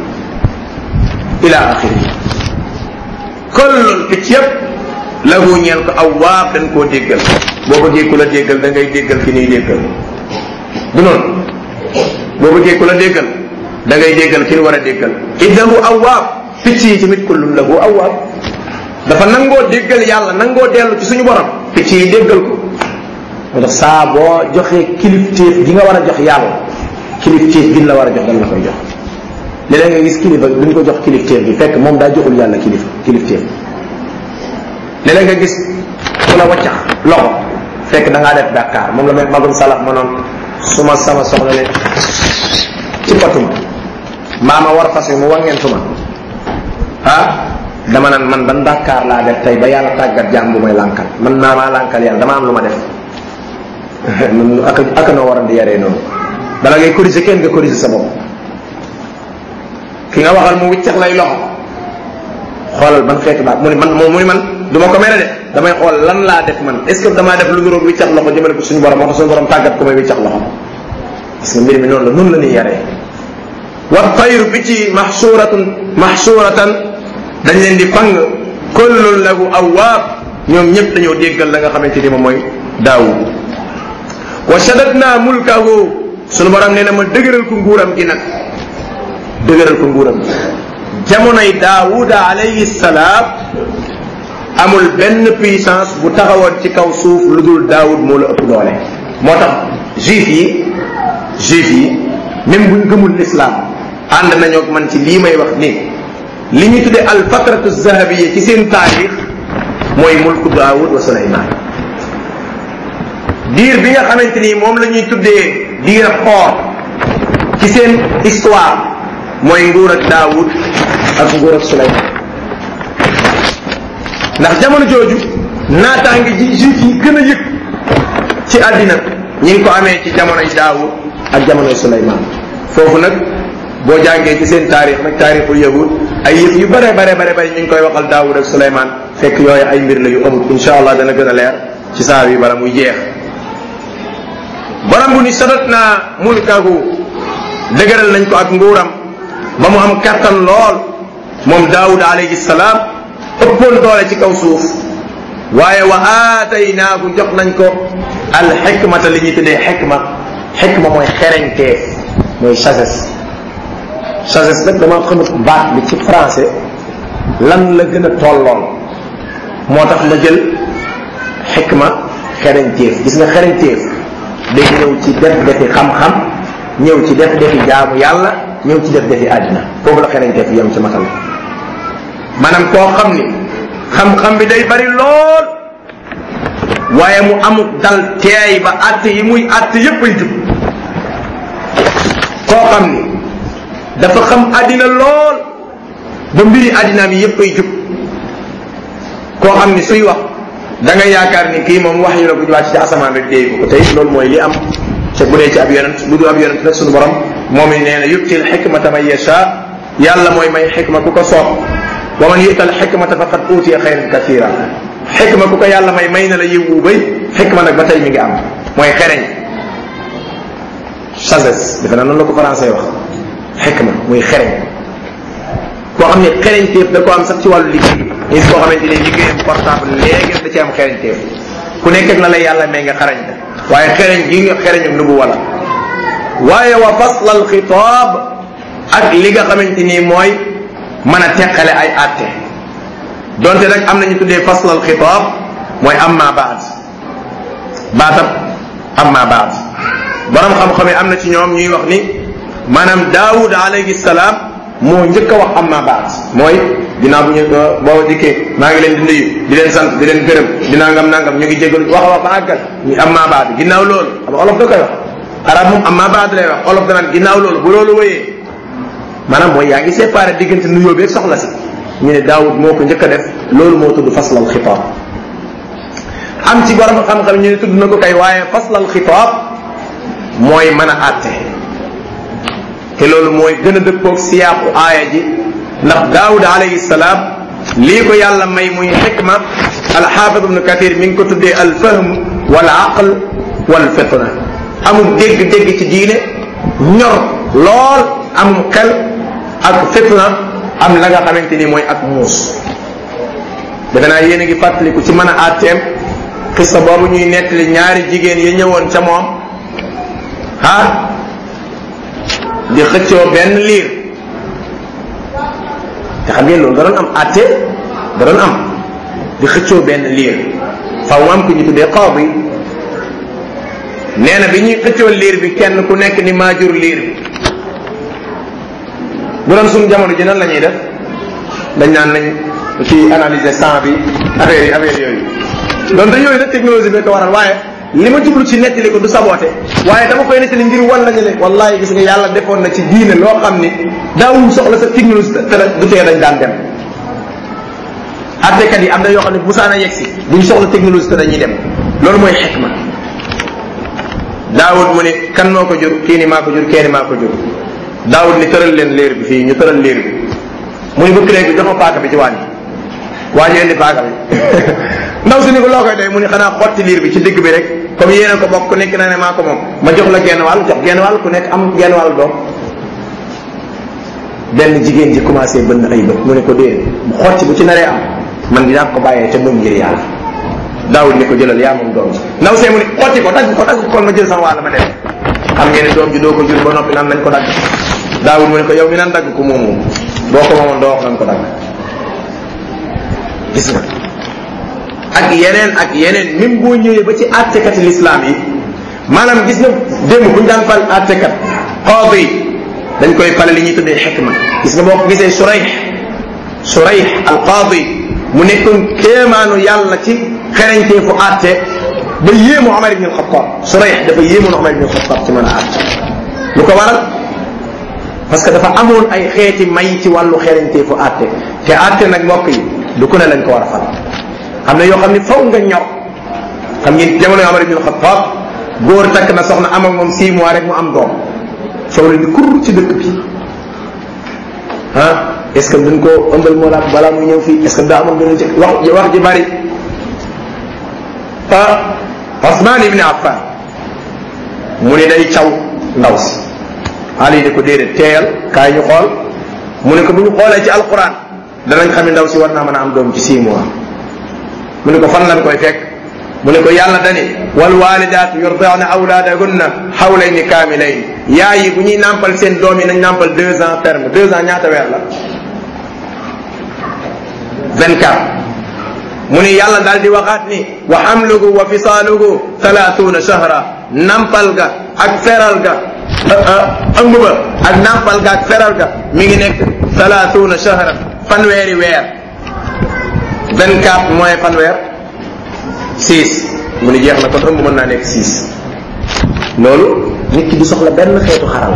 ila axiri kullun picc yëpp lahu ñeel ko awaab dañ koo déggal boo bëggee ku la déggal da ngay déggal ki ñuy déggal du noonu boo bëggee ku la déggal da ngay déggal ki ñu war a déggal innahu awaab picc yi tamit kullun lahu awaab dafa nangoo déggal yàlla nangoo dellu ci suñu borom picc yi déggal ko moo tax saa boo joxee kilifteef gi nga war a jox yàlla kilifteef gi la war a jox dan la koy jox léeg-léeg nga gis kilifa duñ ko jox kilifteef bi fekk moom daa joxul yàlla kilifteef léeg-léeg nga gis ku la waccax loxo fekk da ngaa def bàkkaar moom la may magum salaf ma noonu suma sama soxla leen ci patuma maama war fas mu war ngeen suma dama naan man ban bàkkaar laa def tey ba yàlla tàggat jaam bu may lànkal man maa lànkal yàlla dama am lu ma def aka noo waran di yaree noonu bala ngay corriger kenn nga corriger sa bopp ki nga waxal mu wiccax lay loxo xoolal ban xeetu baat mu ni man du ma ko mere de damay xool lan laa def man est ce que damaa def lu nuróog wiccax loxo jëmale ko suñu borom moo tax suñu borom tàggat ko may wiccax loxo parce que mbir mi noonu la ñuy yaree wa tayru bi ci mahshuratan dañ leen di fang kullun lahu awaab ñoom ñëpp dañoo déggal la nga xamante ni moom mooy daawud wa shaddadna mulkahu sunu borom nee na ma dëgëral ko nguuram gi nag dëgëral ko nguuram gi jamonoy daawuda alayhi salaam amul benn puissance bu taxawoon ci kaw suuf lu dul daawud moo la ëpp doole moo tax juif yi même buñ gëmul l'islam ànd nañoo ak man ci lii may wax nii li ñu tuddee al fatratu zahabiya ci seen taarix mooy mulku daawud wa suleyman diir bi nga xamante ni moom la ñuy tuddee diir xoor ci seen histoire mooy nguur ak daawud ak nguur ak suleyman ndax jamono jooju naataange ji juif yi gën a yëg ci àddina ñi ngi ko amee ci jamonoy daawud ak jamonoy suleyman foofu nag boo jàngee ci seen taarix nag taarixul yahud ay yëf yu bare ñu ngi koy waxal Daawud ak Suleymaan fekk yooyu ay mbir la yu amul insha allah dana gën a leer ci saar yi bala muy jeex. borom bu ni sadat naa mulkahu dëgëral nañ ko ak nguuram ba mu am kattan lool moom Daawud alayhi salaam ëppoon doole ci kaw suuf waaye wa aataynaahu jox nañ ko al xikmata li ñuy tuddee xikma mooy xereñteef mooy sagesse nag dama xamut baat bi ci français lan la gën a tolloon moo tax ma jël xikma xereñteef gis nga xereñteef day ñëw ci def defi xam-xam ñëw ci def defi jaamu yàlla ñëw ci def defi àddina foofu la xereñteef yam ci matal maanaam koo xam ni xam-xam bi day bari lool waaye mu amut dal teey ba àtt yi muy àtt yépp ay jub koo xam ni dafa xam àddina lool ba mbiri àddina bi yépp ay jub koo xam ni suy wax da nga yaakaar ni kii moom wax yu la bu ñu wàcc ci asamaan rek dégg ko tey loolu mooy li am ca bu dee ci ab yonent lu du ab yonent nag suñu borom moom it nee na yu'til hikmata man yasha yàlla mooy may xikma ku ko soob wa man yu'tal hikmata faqad utiya xayran kathira xikma ku ko yàlla may na la yiwu bay xikma nag ba tey mi ngi am mooy xereñ sagesse defe naa noonu la ko français wax xikma muy xereñ koo xam ne xereñteef da ko am sax ci wàllu liggéey gis koo xamante ne liggéeyam portable léegi da ci am xereñteef ku nekk ak la lay yàlla may nga xarañ la waaye xereñ gi nga xereñum nubu wala waaye wa fasl al xitaab ak li nga xamante ni mooy mën a teqale ay àtte donte nag am nañu tuddee fasl al xitaab mooy amma baad baatab amma baad borom xam-xam yi am na ci ñoom ñuy wax ni maanaam Daawud alayhi salaam moo njëkk a wax amma baad mooy ginnaaw bu ñu boo dikkee maa ngi leen di nuyu di leen sant di leen gërëm di nangam ñu ngi jégal wax a wax ba àggal ñu amma baad ginnaaw loolu xam nga olof da koy wax arab moom amma baad lay wax olof danaan ginnaaw loolu bu loolu wéyee maanaam mooy yaa ngi séparé diggante nuyoo bi ak soxla si ñu ne Daawud moo ko njëkk a def loolu moo tudd faslal xitaab am ci borom xam-xam ñu ne tudd na ko kay waaye faslal xitaab mooy mën a àtte te loolu mooy gën a dëppoog siyaaqu aaya ji ndax Daawud alayhi salaam lii ko yàlla may muy xikma alxaafid ibnu kathir mi ngi ko tuddee alfahm wal aql wal fitna amul dégg-dégg ci diine ñor lool amul xel ak fitna am la nga xamante ni mooy ak muus defe naa yéen a ngi fàttaliku ci mën a àtteem xissa boobu ñuy nettali ñaari jigéen ya ñëwoon ca moom di xëccoo benn liir te xam ngeen loolu da doon am àtte da doon am di xëccoo benn liir faw mu am ku ñu tuddee qaadi nee na bi ñuy xëccoo liir bi kenn ku nekk ni maa jur liir bi bu doon suñu jamono ji nan la ñuy def dañ naan nañ ci analyser sang bi affaire yooyu donc yooyu nag technologie bi ko waral waaye li ma jublu ci nettali ko du saboote waaye dama koy nettali ngir wan lañu ne wallahi gis nga yàlla defoon na ci diine loo xam ni daawuñ soxla sa technologie te du tee dañ daan dem attekat yi am na yoo xam ne musaana yegg si duñ soxla technologie te dañuy dem loolu mooy xikma Daawud mu ni kan moo ko jur kii ni maa ko jur kii ni maa ko jur Daawud ni tëral leen liir bi fii ñu tëral liir bi mu ni bëgg léegi jox ma paaka bi ci waañ waa ji indi paaka bi ndaw si ni ko loo koy doy mu ni xanaa xotti liir bi ci digg bi rek comme yéen a ko bokk ku nekk na ne maa ko moom ma jox la genn wàll jox genn wàll ku nekk am genn wàll doom benn jigéen ji commencé bënn ay bët mu ne ko dee mu xotti bu ci naree am man dinaa ko bàyyee te muñ ngir yàlla Daawud ni ko jëlal yaa moom doom ji ndaw see mu ni xotti ko dagg kon ma jël sama wàll ma dem xam ngeen ne doom ji doo ko jur ba noppi naan nañ ko dagg Daawud mu ne ko yow mi naan dagg ko moomu boo ko moomoon doo wax nañ ko dagg gis nga ak yeneen même boo ñëwee ba ci àttekati l'islam yi maanaam gis nga démb buñu daan fal àttekat qaadi dañ koy fale li ñuy tuddee xikma gis nga boo ko gisee Surayh al qaadi mu nekkoon kéemaanu yàlla ci xereñteefu àtte ba yéemu Omar ibn al-Khattab Surayh dafa yéemoon Omar ibn al-Khattab ci mën a àtte lu ko waral parce que dafa amoon ay xeeti may ci wàllu xereñteefu àtte te àtte nag mbokk yi du ko ne lañ ko war a fal xam ne yoo xam ni faw nga ñor xam ngeen jamono Omar ibn al-Khattab góor takk na soxna am ak moom 6 mois rek mu am doom soo leen di kur ci dëkk bi est-ce que duñ ko ëmbal moo la balaa muy ñëw fii est-ce que daa amoon benn wax ji bari. Osman ibn Affan mu ne day caw ndaw si Ali ne ko déedéet teeyal kaay ñu xool mu ne ko bu ñu xoolee ci alquran danañ xam ne ndaw si war naa mën a am doom ci 6 mois mu ne ko fan lañ koy fekk mu ne ko yàlla dani wal walidaatu yurdi'na awlaadahunna hawlayni kaamilayni yaay yi bu ñuy nàmpal seen doom yi nañ nàmpal 2 ans ferme 2 ans ñaata weer la 24 mu ne yàlla daal di waxaat ni wa hamluhu wa fisaaluhu 30 shahra nampal ga ak feral ga ëmb ba ak nampal ga ak feral ga mi ngi nekk 30 shahra fanweeri weer 24 mooy fanweer 6 mu ne jeex na kon ëmb mën naa nekk 6 loolu nit ki du soxla benn xeetu xaral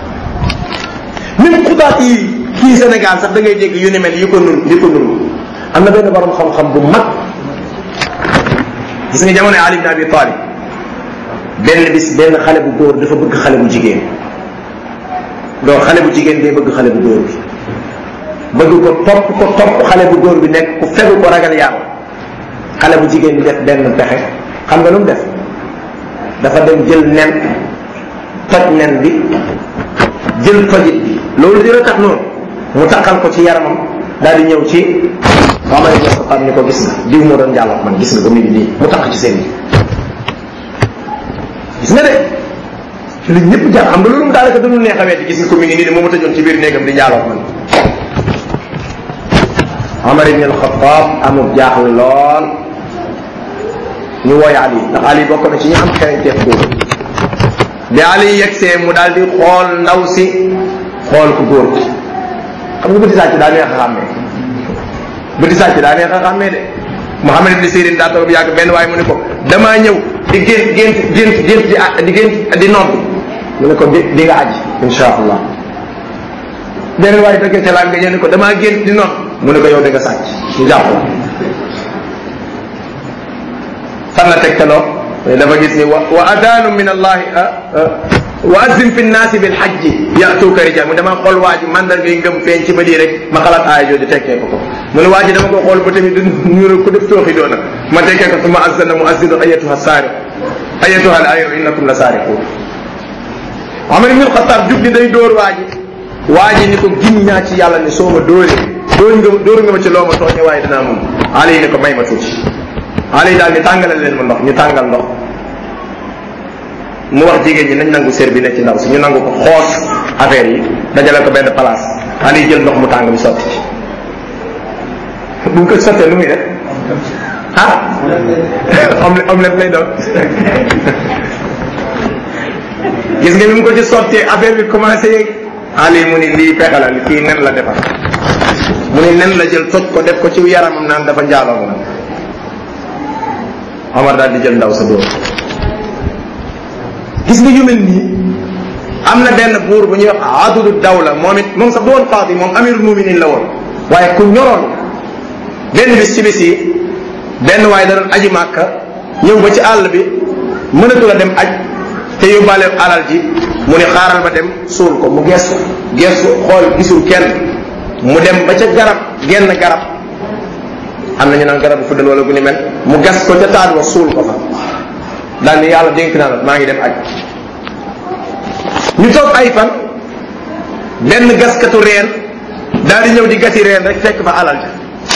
même xudaat yi kii Sénégal sax da ngay dégg yu ni mel yu ko nun am na benn borom xam-xam bu mag gis nga jamono Ali ibn Abi Talib benn bis benn xale bu góor dafa bëgg xale bu jigéen donc xale bu jigéen day bëgg xale bu góor bi bëgg ko topp xale bu góor bi nekk ku fegu ko ragal yàlla xale bu jigéen bi def benn pexe xam nga lu mu def dafa dem jël nen toj nen bi jël tojit bi loolu dina tax noonu mu takkal ko ci yaramam daal di ñëw ci Omar ibn Khattab ni ko gis nga diw moo doon jàll man gis nga ko mu ngi nii mu takk ci seen yi gis nga de ci li ñëpp jàpp xam nga loolu daanaka dañu neex a weeti gis nga ko mi ngi nii de moo ma tëjoon ci biir néegam di jàll man Omar ibn Khattab amul jaaxle lool ñu wooy Ali ndax Ali bokk na ci ñi am xereñteef boobu bi Ali yegsee mu daal di xool ndaw si xool ku góor gi xam nga bëti sàcc daa neex a xàmmee bëti sàcc daa neex a xàmmee de Muhammad ibn Sirin daa toog yàgg benn waaye mu ne ko damaa ñëw di gént di nodd mu ne ko di nga aji insha allah benn waaye fekkee ca laam nga ñëw ne ko damaa gént di nodd mu ne ko yow da nga sàcc ñu jàpp la fan la tegtaloo dafa gis ni wa adaanu min allahi wa azzin fi nnaasi bil hajji yatuuka rijal mu dama xool waa ji mandarga yi ngëm feeñ ci ba lii rek ma xalaat aaya jooju tekkee ko mu ne waa ji dama ko xool ba tamit ñu ko def tooxi doona ma tekkee ko suma azzana muazzinu ayatuha saariq ayatuha al ayru innakum la saariqun Omar ibn Khattab jug ni day dóor waa ji ni ko gin ñaa ci yàlla ni soo ma dóoree dóor nga ma ci loo ma tooñe waaye dinaa moom Ali ni ko may ma tuuti Ali daal ni tàngalal leen ma ndox ñu tàngal ndox mu wax jigéen ñi nañ nangu sér bi ne ci ndaw si ñu nangu ko xoos affaire yi dajale ko benn place Ali jël ndox mu tàng mi sotti ci bu ko sottee lu muy def omelette lay doon gis nga bi mu ko ci sottee affaire bi commencé yéeg Ali mu ni lii pexe la kii nen la defar mu ni nen la jël toj ko def ko ci yaramam naan dafa njaaloo ko Omar daal di jël ndaw sa dóor gis nga yu mel nii am na benn buur bu ñuy wax adudu dawla moom sax du woon qaadi moom amirul muminin la woon waaye ku ñoroon benn bis ci bis yi benn waaye da doon aji màkka ñëw ba ci àll bi mënatu la dem aj te yóbbaale alal ji mu ne xaaral ma dem suul ko mu gestu xool gisul kenn mu dem ba ca genn garab am na ñu naan garabu fuddal wala gu ni mel mu gas ko ca taat wa suul ko fa daal ni yàlla dénk naa la maa ngi dem aj ñu toog ay fan benn gaskatu reen daal di ñëw di gasi reen rek fekk fa alal ja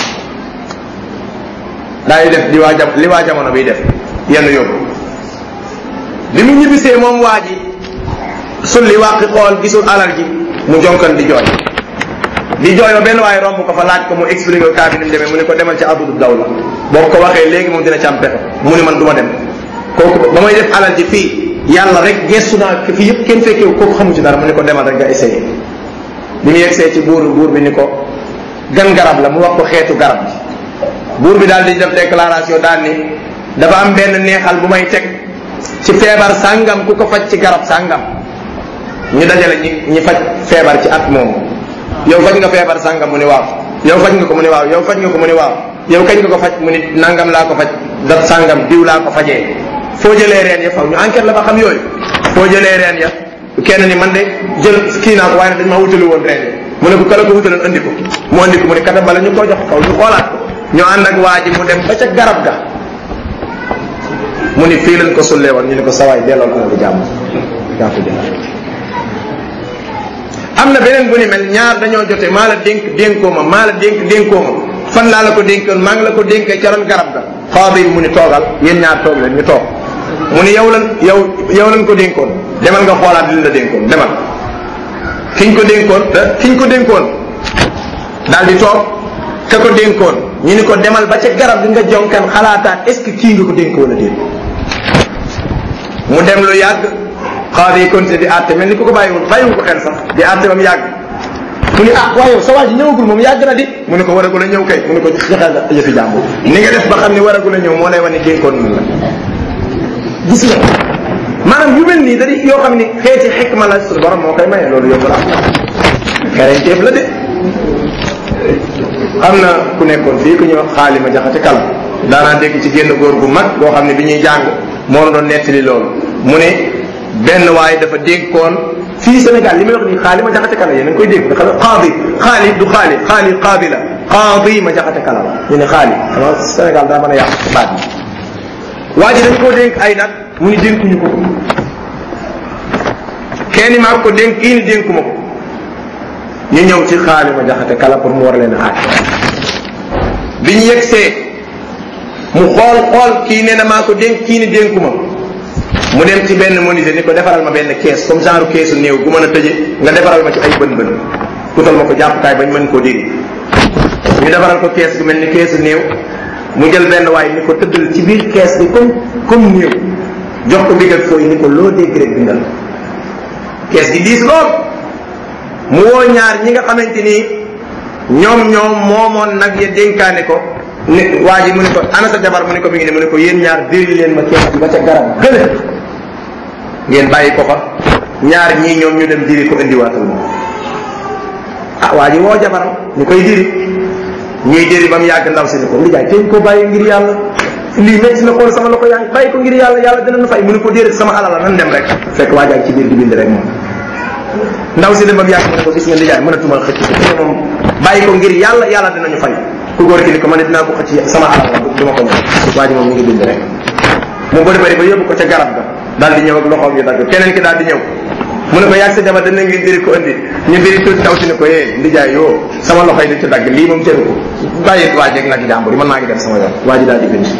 daal di def li waa jamono biy def yenn yóbbu li mu ñibbisee moom waa ji sulli wàqi xool gisul alal ji mu jonkan di jooy ba benn waaye romb ko fa laaj ko mu expliqué ko kaa bi ni mu demee mu ne ko demal ci adudu dawla boo ko waxee léegi moom dina ci am pexe mu ne man du ma dem kooku ba may def alal ji fii yàlla rek gestu naa fii yëpp kenn fekkee kooku xamu ci dara mu ne ko demal rek nga essayé bi mu yegsee ci buur bi ni ko gan garab la mu wax ko xeetu garab bi buur bi daal di def déclaration daal ni dafa am benn neexal bu may teg ci feebar sàngam ku ko faj ci garab sàngam ñu dajale ñi faj feebar ci at moomu yow faj nga feebar sàngam mu ni waaw yow faj nga ko mu ni waaw yow faj nga ko mu ni waaw yow kañ nga ko faj mu ni nangam laa ko faj dat sàngam diw laa ko fajee foo jëlee reen ya faw ñu enquête la ba xam yooyu foo jëlee reen ya kenn ni man de jël kii naa ko waaye dañ ma wutali woon reen mu ne ko kala ko wutaloon andi ko mu andi ko mu ne kata bala ñu ko jox kaw ñu xoolaat ko ñu ànd ak waa ji mu dem ba ca garab ga mu ni fii lañ ko sullee woon ñu ne ko sawaay delloo ko ko jàmm yaa ko jël. am na beneen bu ni mel ñaar dañoo jote maa la dénkoo ma fan laa la ko dénkoon maa ngi la ko dénkee ca ron garab ga xaaba yi mu ni toogal yéen ñaar toog leen ñu toog mu ni yow lan ko dénkoon demal nga xoolaat li la dénkoon demal kiñ ko dénkoon daal di toog ka ko dénkoon ñu ni ko demal ba ca garab gi nga jonkan xalaataat est-ce que kii nga ko dénk wala déet mu dem lu yàgg xaaba yi continué di àtte mel ni ku ko bàyyiwul ko xel sax di àtte ba mu yàgg mu ni waaye sa waa ji ñëwagul moom yàgg na di mu ne ko waragul a ñëw kay mu ne ko joxal nga yëfi jàmbur ni nga def ba xam ne waragul a ñëw moo lay wane dénkoon mun la gis nga maanaam yu mel nii da di yoo xam ni xeeti xikma la suñu borom moo koy maye loolu yomb la xereñteef la de am na ku nekkoon fii ku ñuy wax xaalima jaxate kala daanaa dégg ci génn góor gu mag boo xam ne bi ñuy jàng moo la doon nettali loolu mu ne benn waaye dafa dénkoon fii Sénégal li may wax nii xaalima jaxate kala yéen a ngi koy dégg dafa xaali qaadi la qaadi ma jaxate kala la ñu ne xaali xam Sénégal daa mën a yàq ci baat bi waa ji dañ koo dénk ay nag mu ni dénkuñu ko kenn maa ko dénk kii ni dénkuma ko ñu ñëw ci xaalima jaxate kala pour mu war leen a aaj bi ñu yegsee mu xool kii nee na maa ko dénk kii ni dénkuma mu dem ci benn menuisier ni ko defaral ma benn kees comme genre keesu néew gu mën a tëje nga defaral ma ci ay bën bën kutal ma ko jàppukaay bañ mën koo dégg ñu defaral ko kees gu mel ni keesu néew mu jël benn waay ni ko tëddal ci biir kees bi comme néew jox ko big ak fooy ni ko loo dégg rek bindal kees gi diis lool mu woo ñaar ñi nga xamante ni ñoom moomoon nag ya dénkaane ko ni waa ji mu ne ko ana sa jabar mu ne ko mi ngi ne mu ne ko yéen ñaar diri leen ma kees bi ba ca garab gële ngeen bàyyi ko fa ñaar ñii ñoom ñu dem diri ko indiwaatal moom waa ji woo jabaram ñu koy diri ñuy diri ba mu yàgg ndaw si ni ko ndijaay teñ ko bàyyi ngir yàlla lii métti na xool sama loxo yaa ngi bàyyi ko ngir yàlla dina nu fay mu ne ko déedéet sama alal la nan dem rek fekk waa jaa ngi ci biir di bind rek moom ndaw si dem ba mu yàgg mu ne ko gis nga ndijaay mënatuma xëcc moom bàyyi ko ngir yàlla dinañu fay ku góor ki ni ko man dinaa ko xëcc sama alal la du ma ko ñëw waa ji moom mi ngi bind rek mu bëri ba yóbbu ko ca garab ga daal di ñëw ak loxoom yu dagg keneen ki daal di ñëw mu ne ko yàgg sa jabar dana ngeen diri ko indi ñu diri tuuti taw si ne ko ndijaay yoo sama loxo yi di ci dagg lii moom jëru ko bàyyi waa jeeg nag jàmbur yi mën naa ngi def sama yoon waa ji daal di bind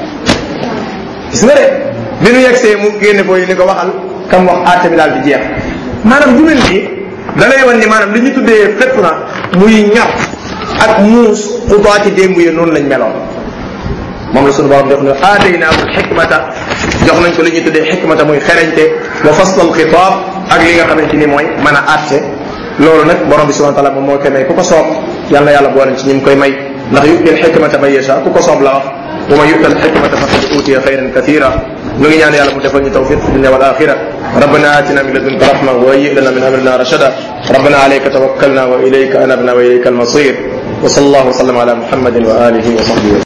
gis nga de bi nu yegsee mu génne booy ni ko waxal kam wax àtte bi daal di jeex maanaam jumel nii da lay wan ni maanaam li ñu tuddee fépp na muy ñar ak muus xubaati démb yi noonu lañ meloon moom la suñu borom def ne aataynaahu xikmata jox nañ ko li ñuy tuddee xikmata muy xereñte wa faslal xitaab ak li nga xamante ni mooy mën a àtte loolu nag borom bi subhanahu wa taala moom moo koy may ku ko soob yàlla yàlla boole ci ñi mu koy may ndax yu'til xikmata man yasha ku ko soob la wax wa man yu'tal xikmata faqad utiya xayran kathira ñu ngi ñaan yàlla mu defal ñu tawfiq fi dunya wal axira ربنا آتنا من لدنك رحمة وهيئ لنا من أمرنا رشدا ربنا عليك توكلنا وإليك أنبنا وإليك المصير وصلى الله وسلم على محمد وآله وصحبه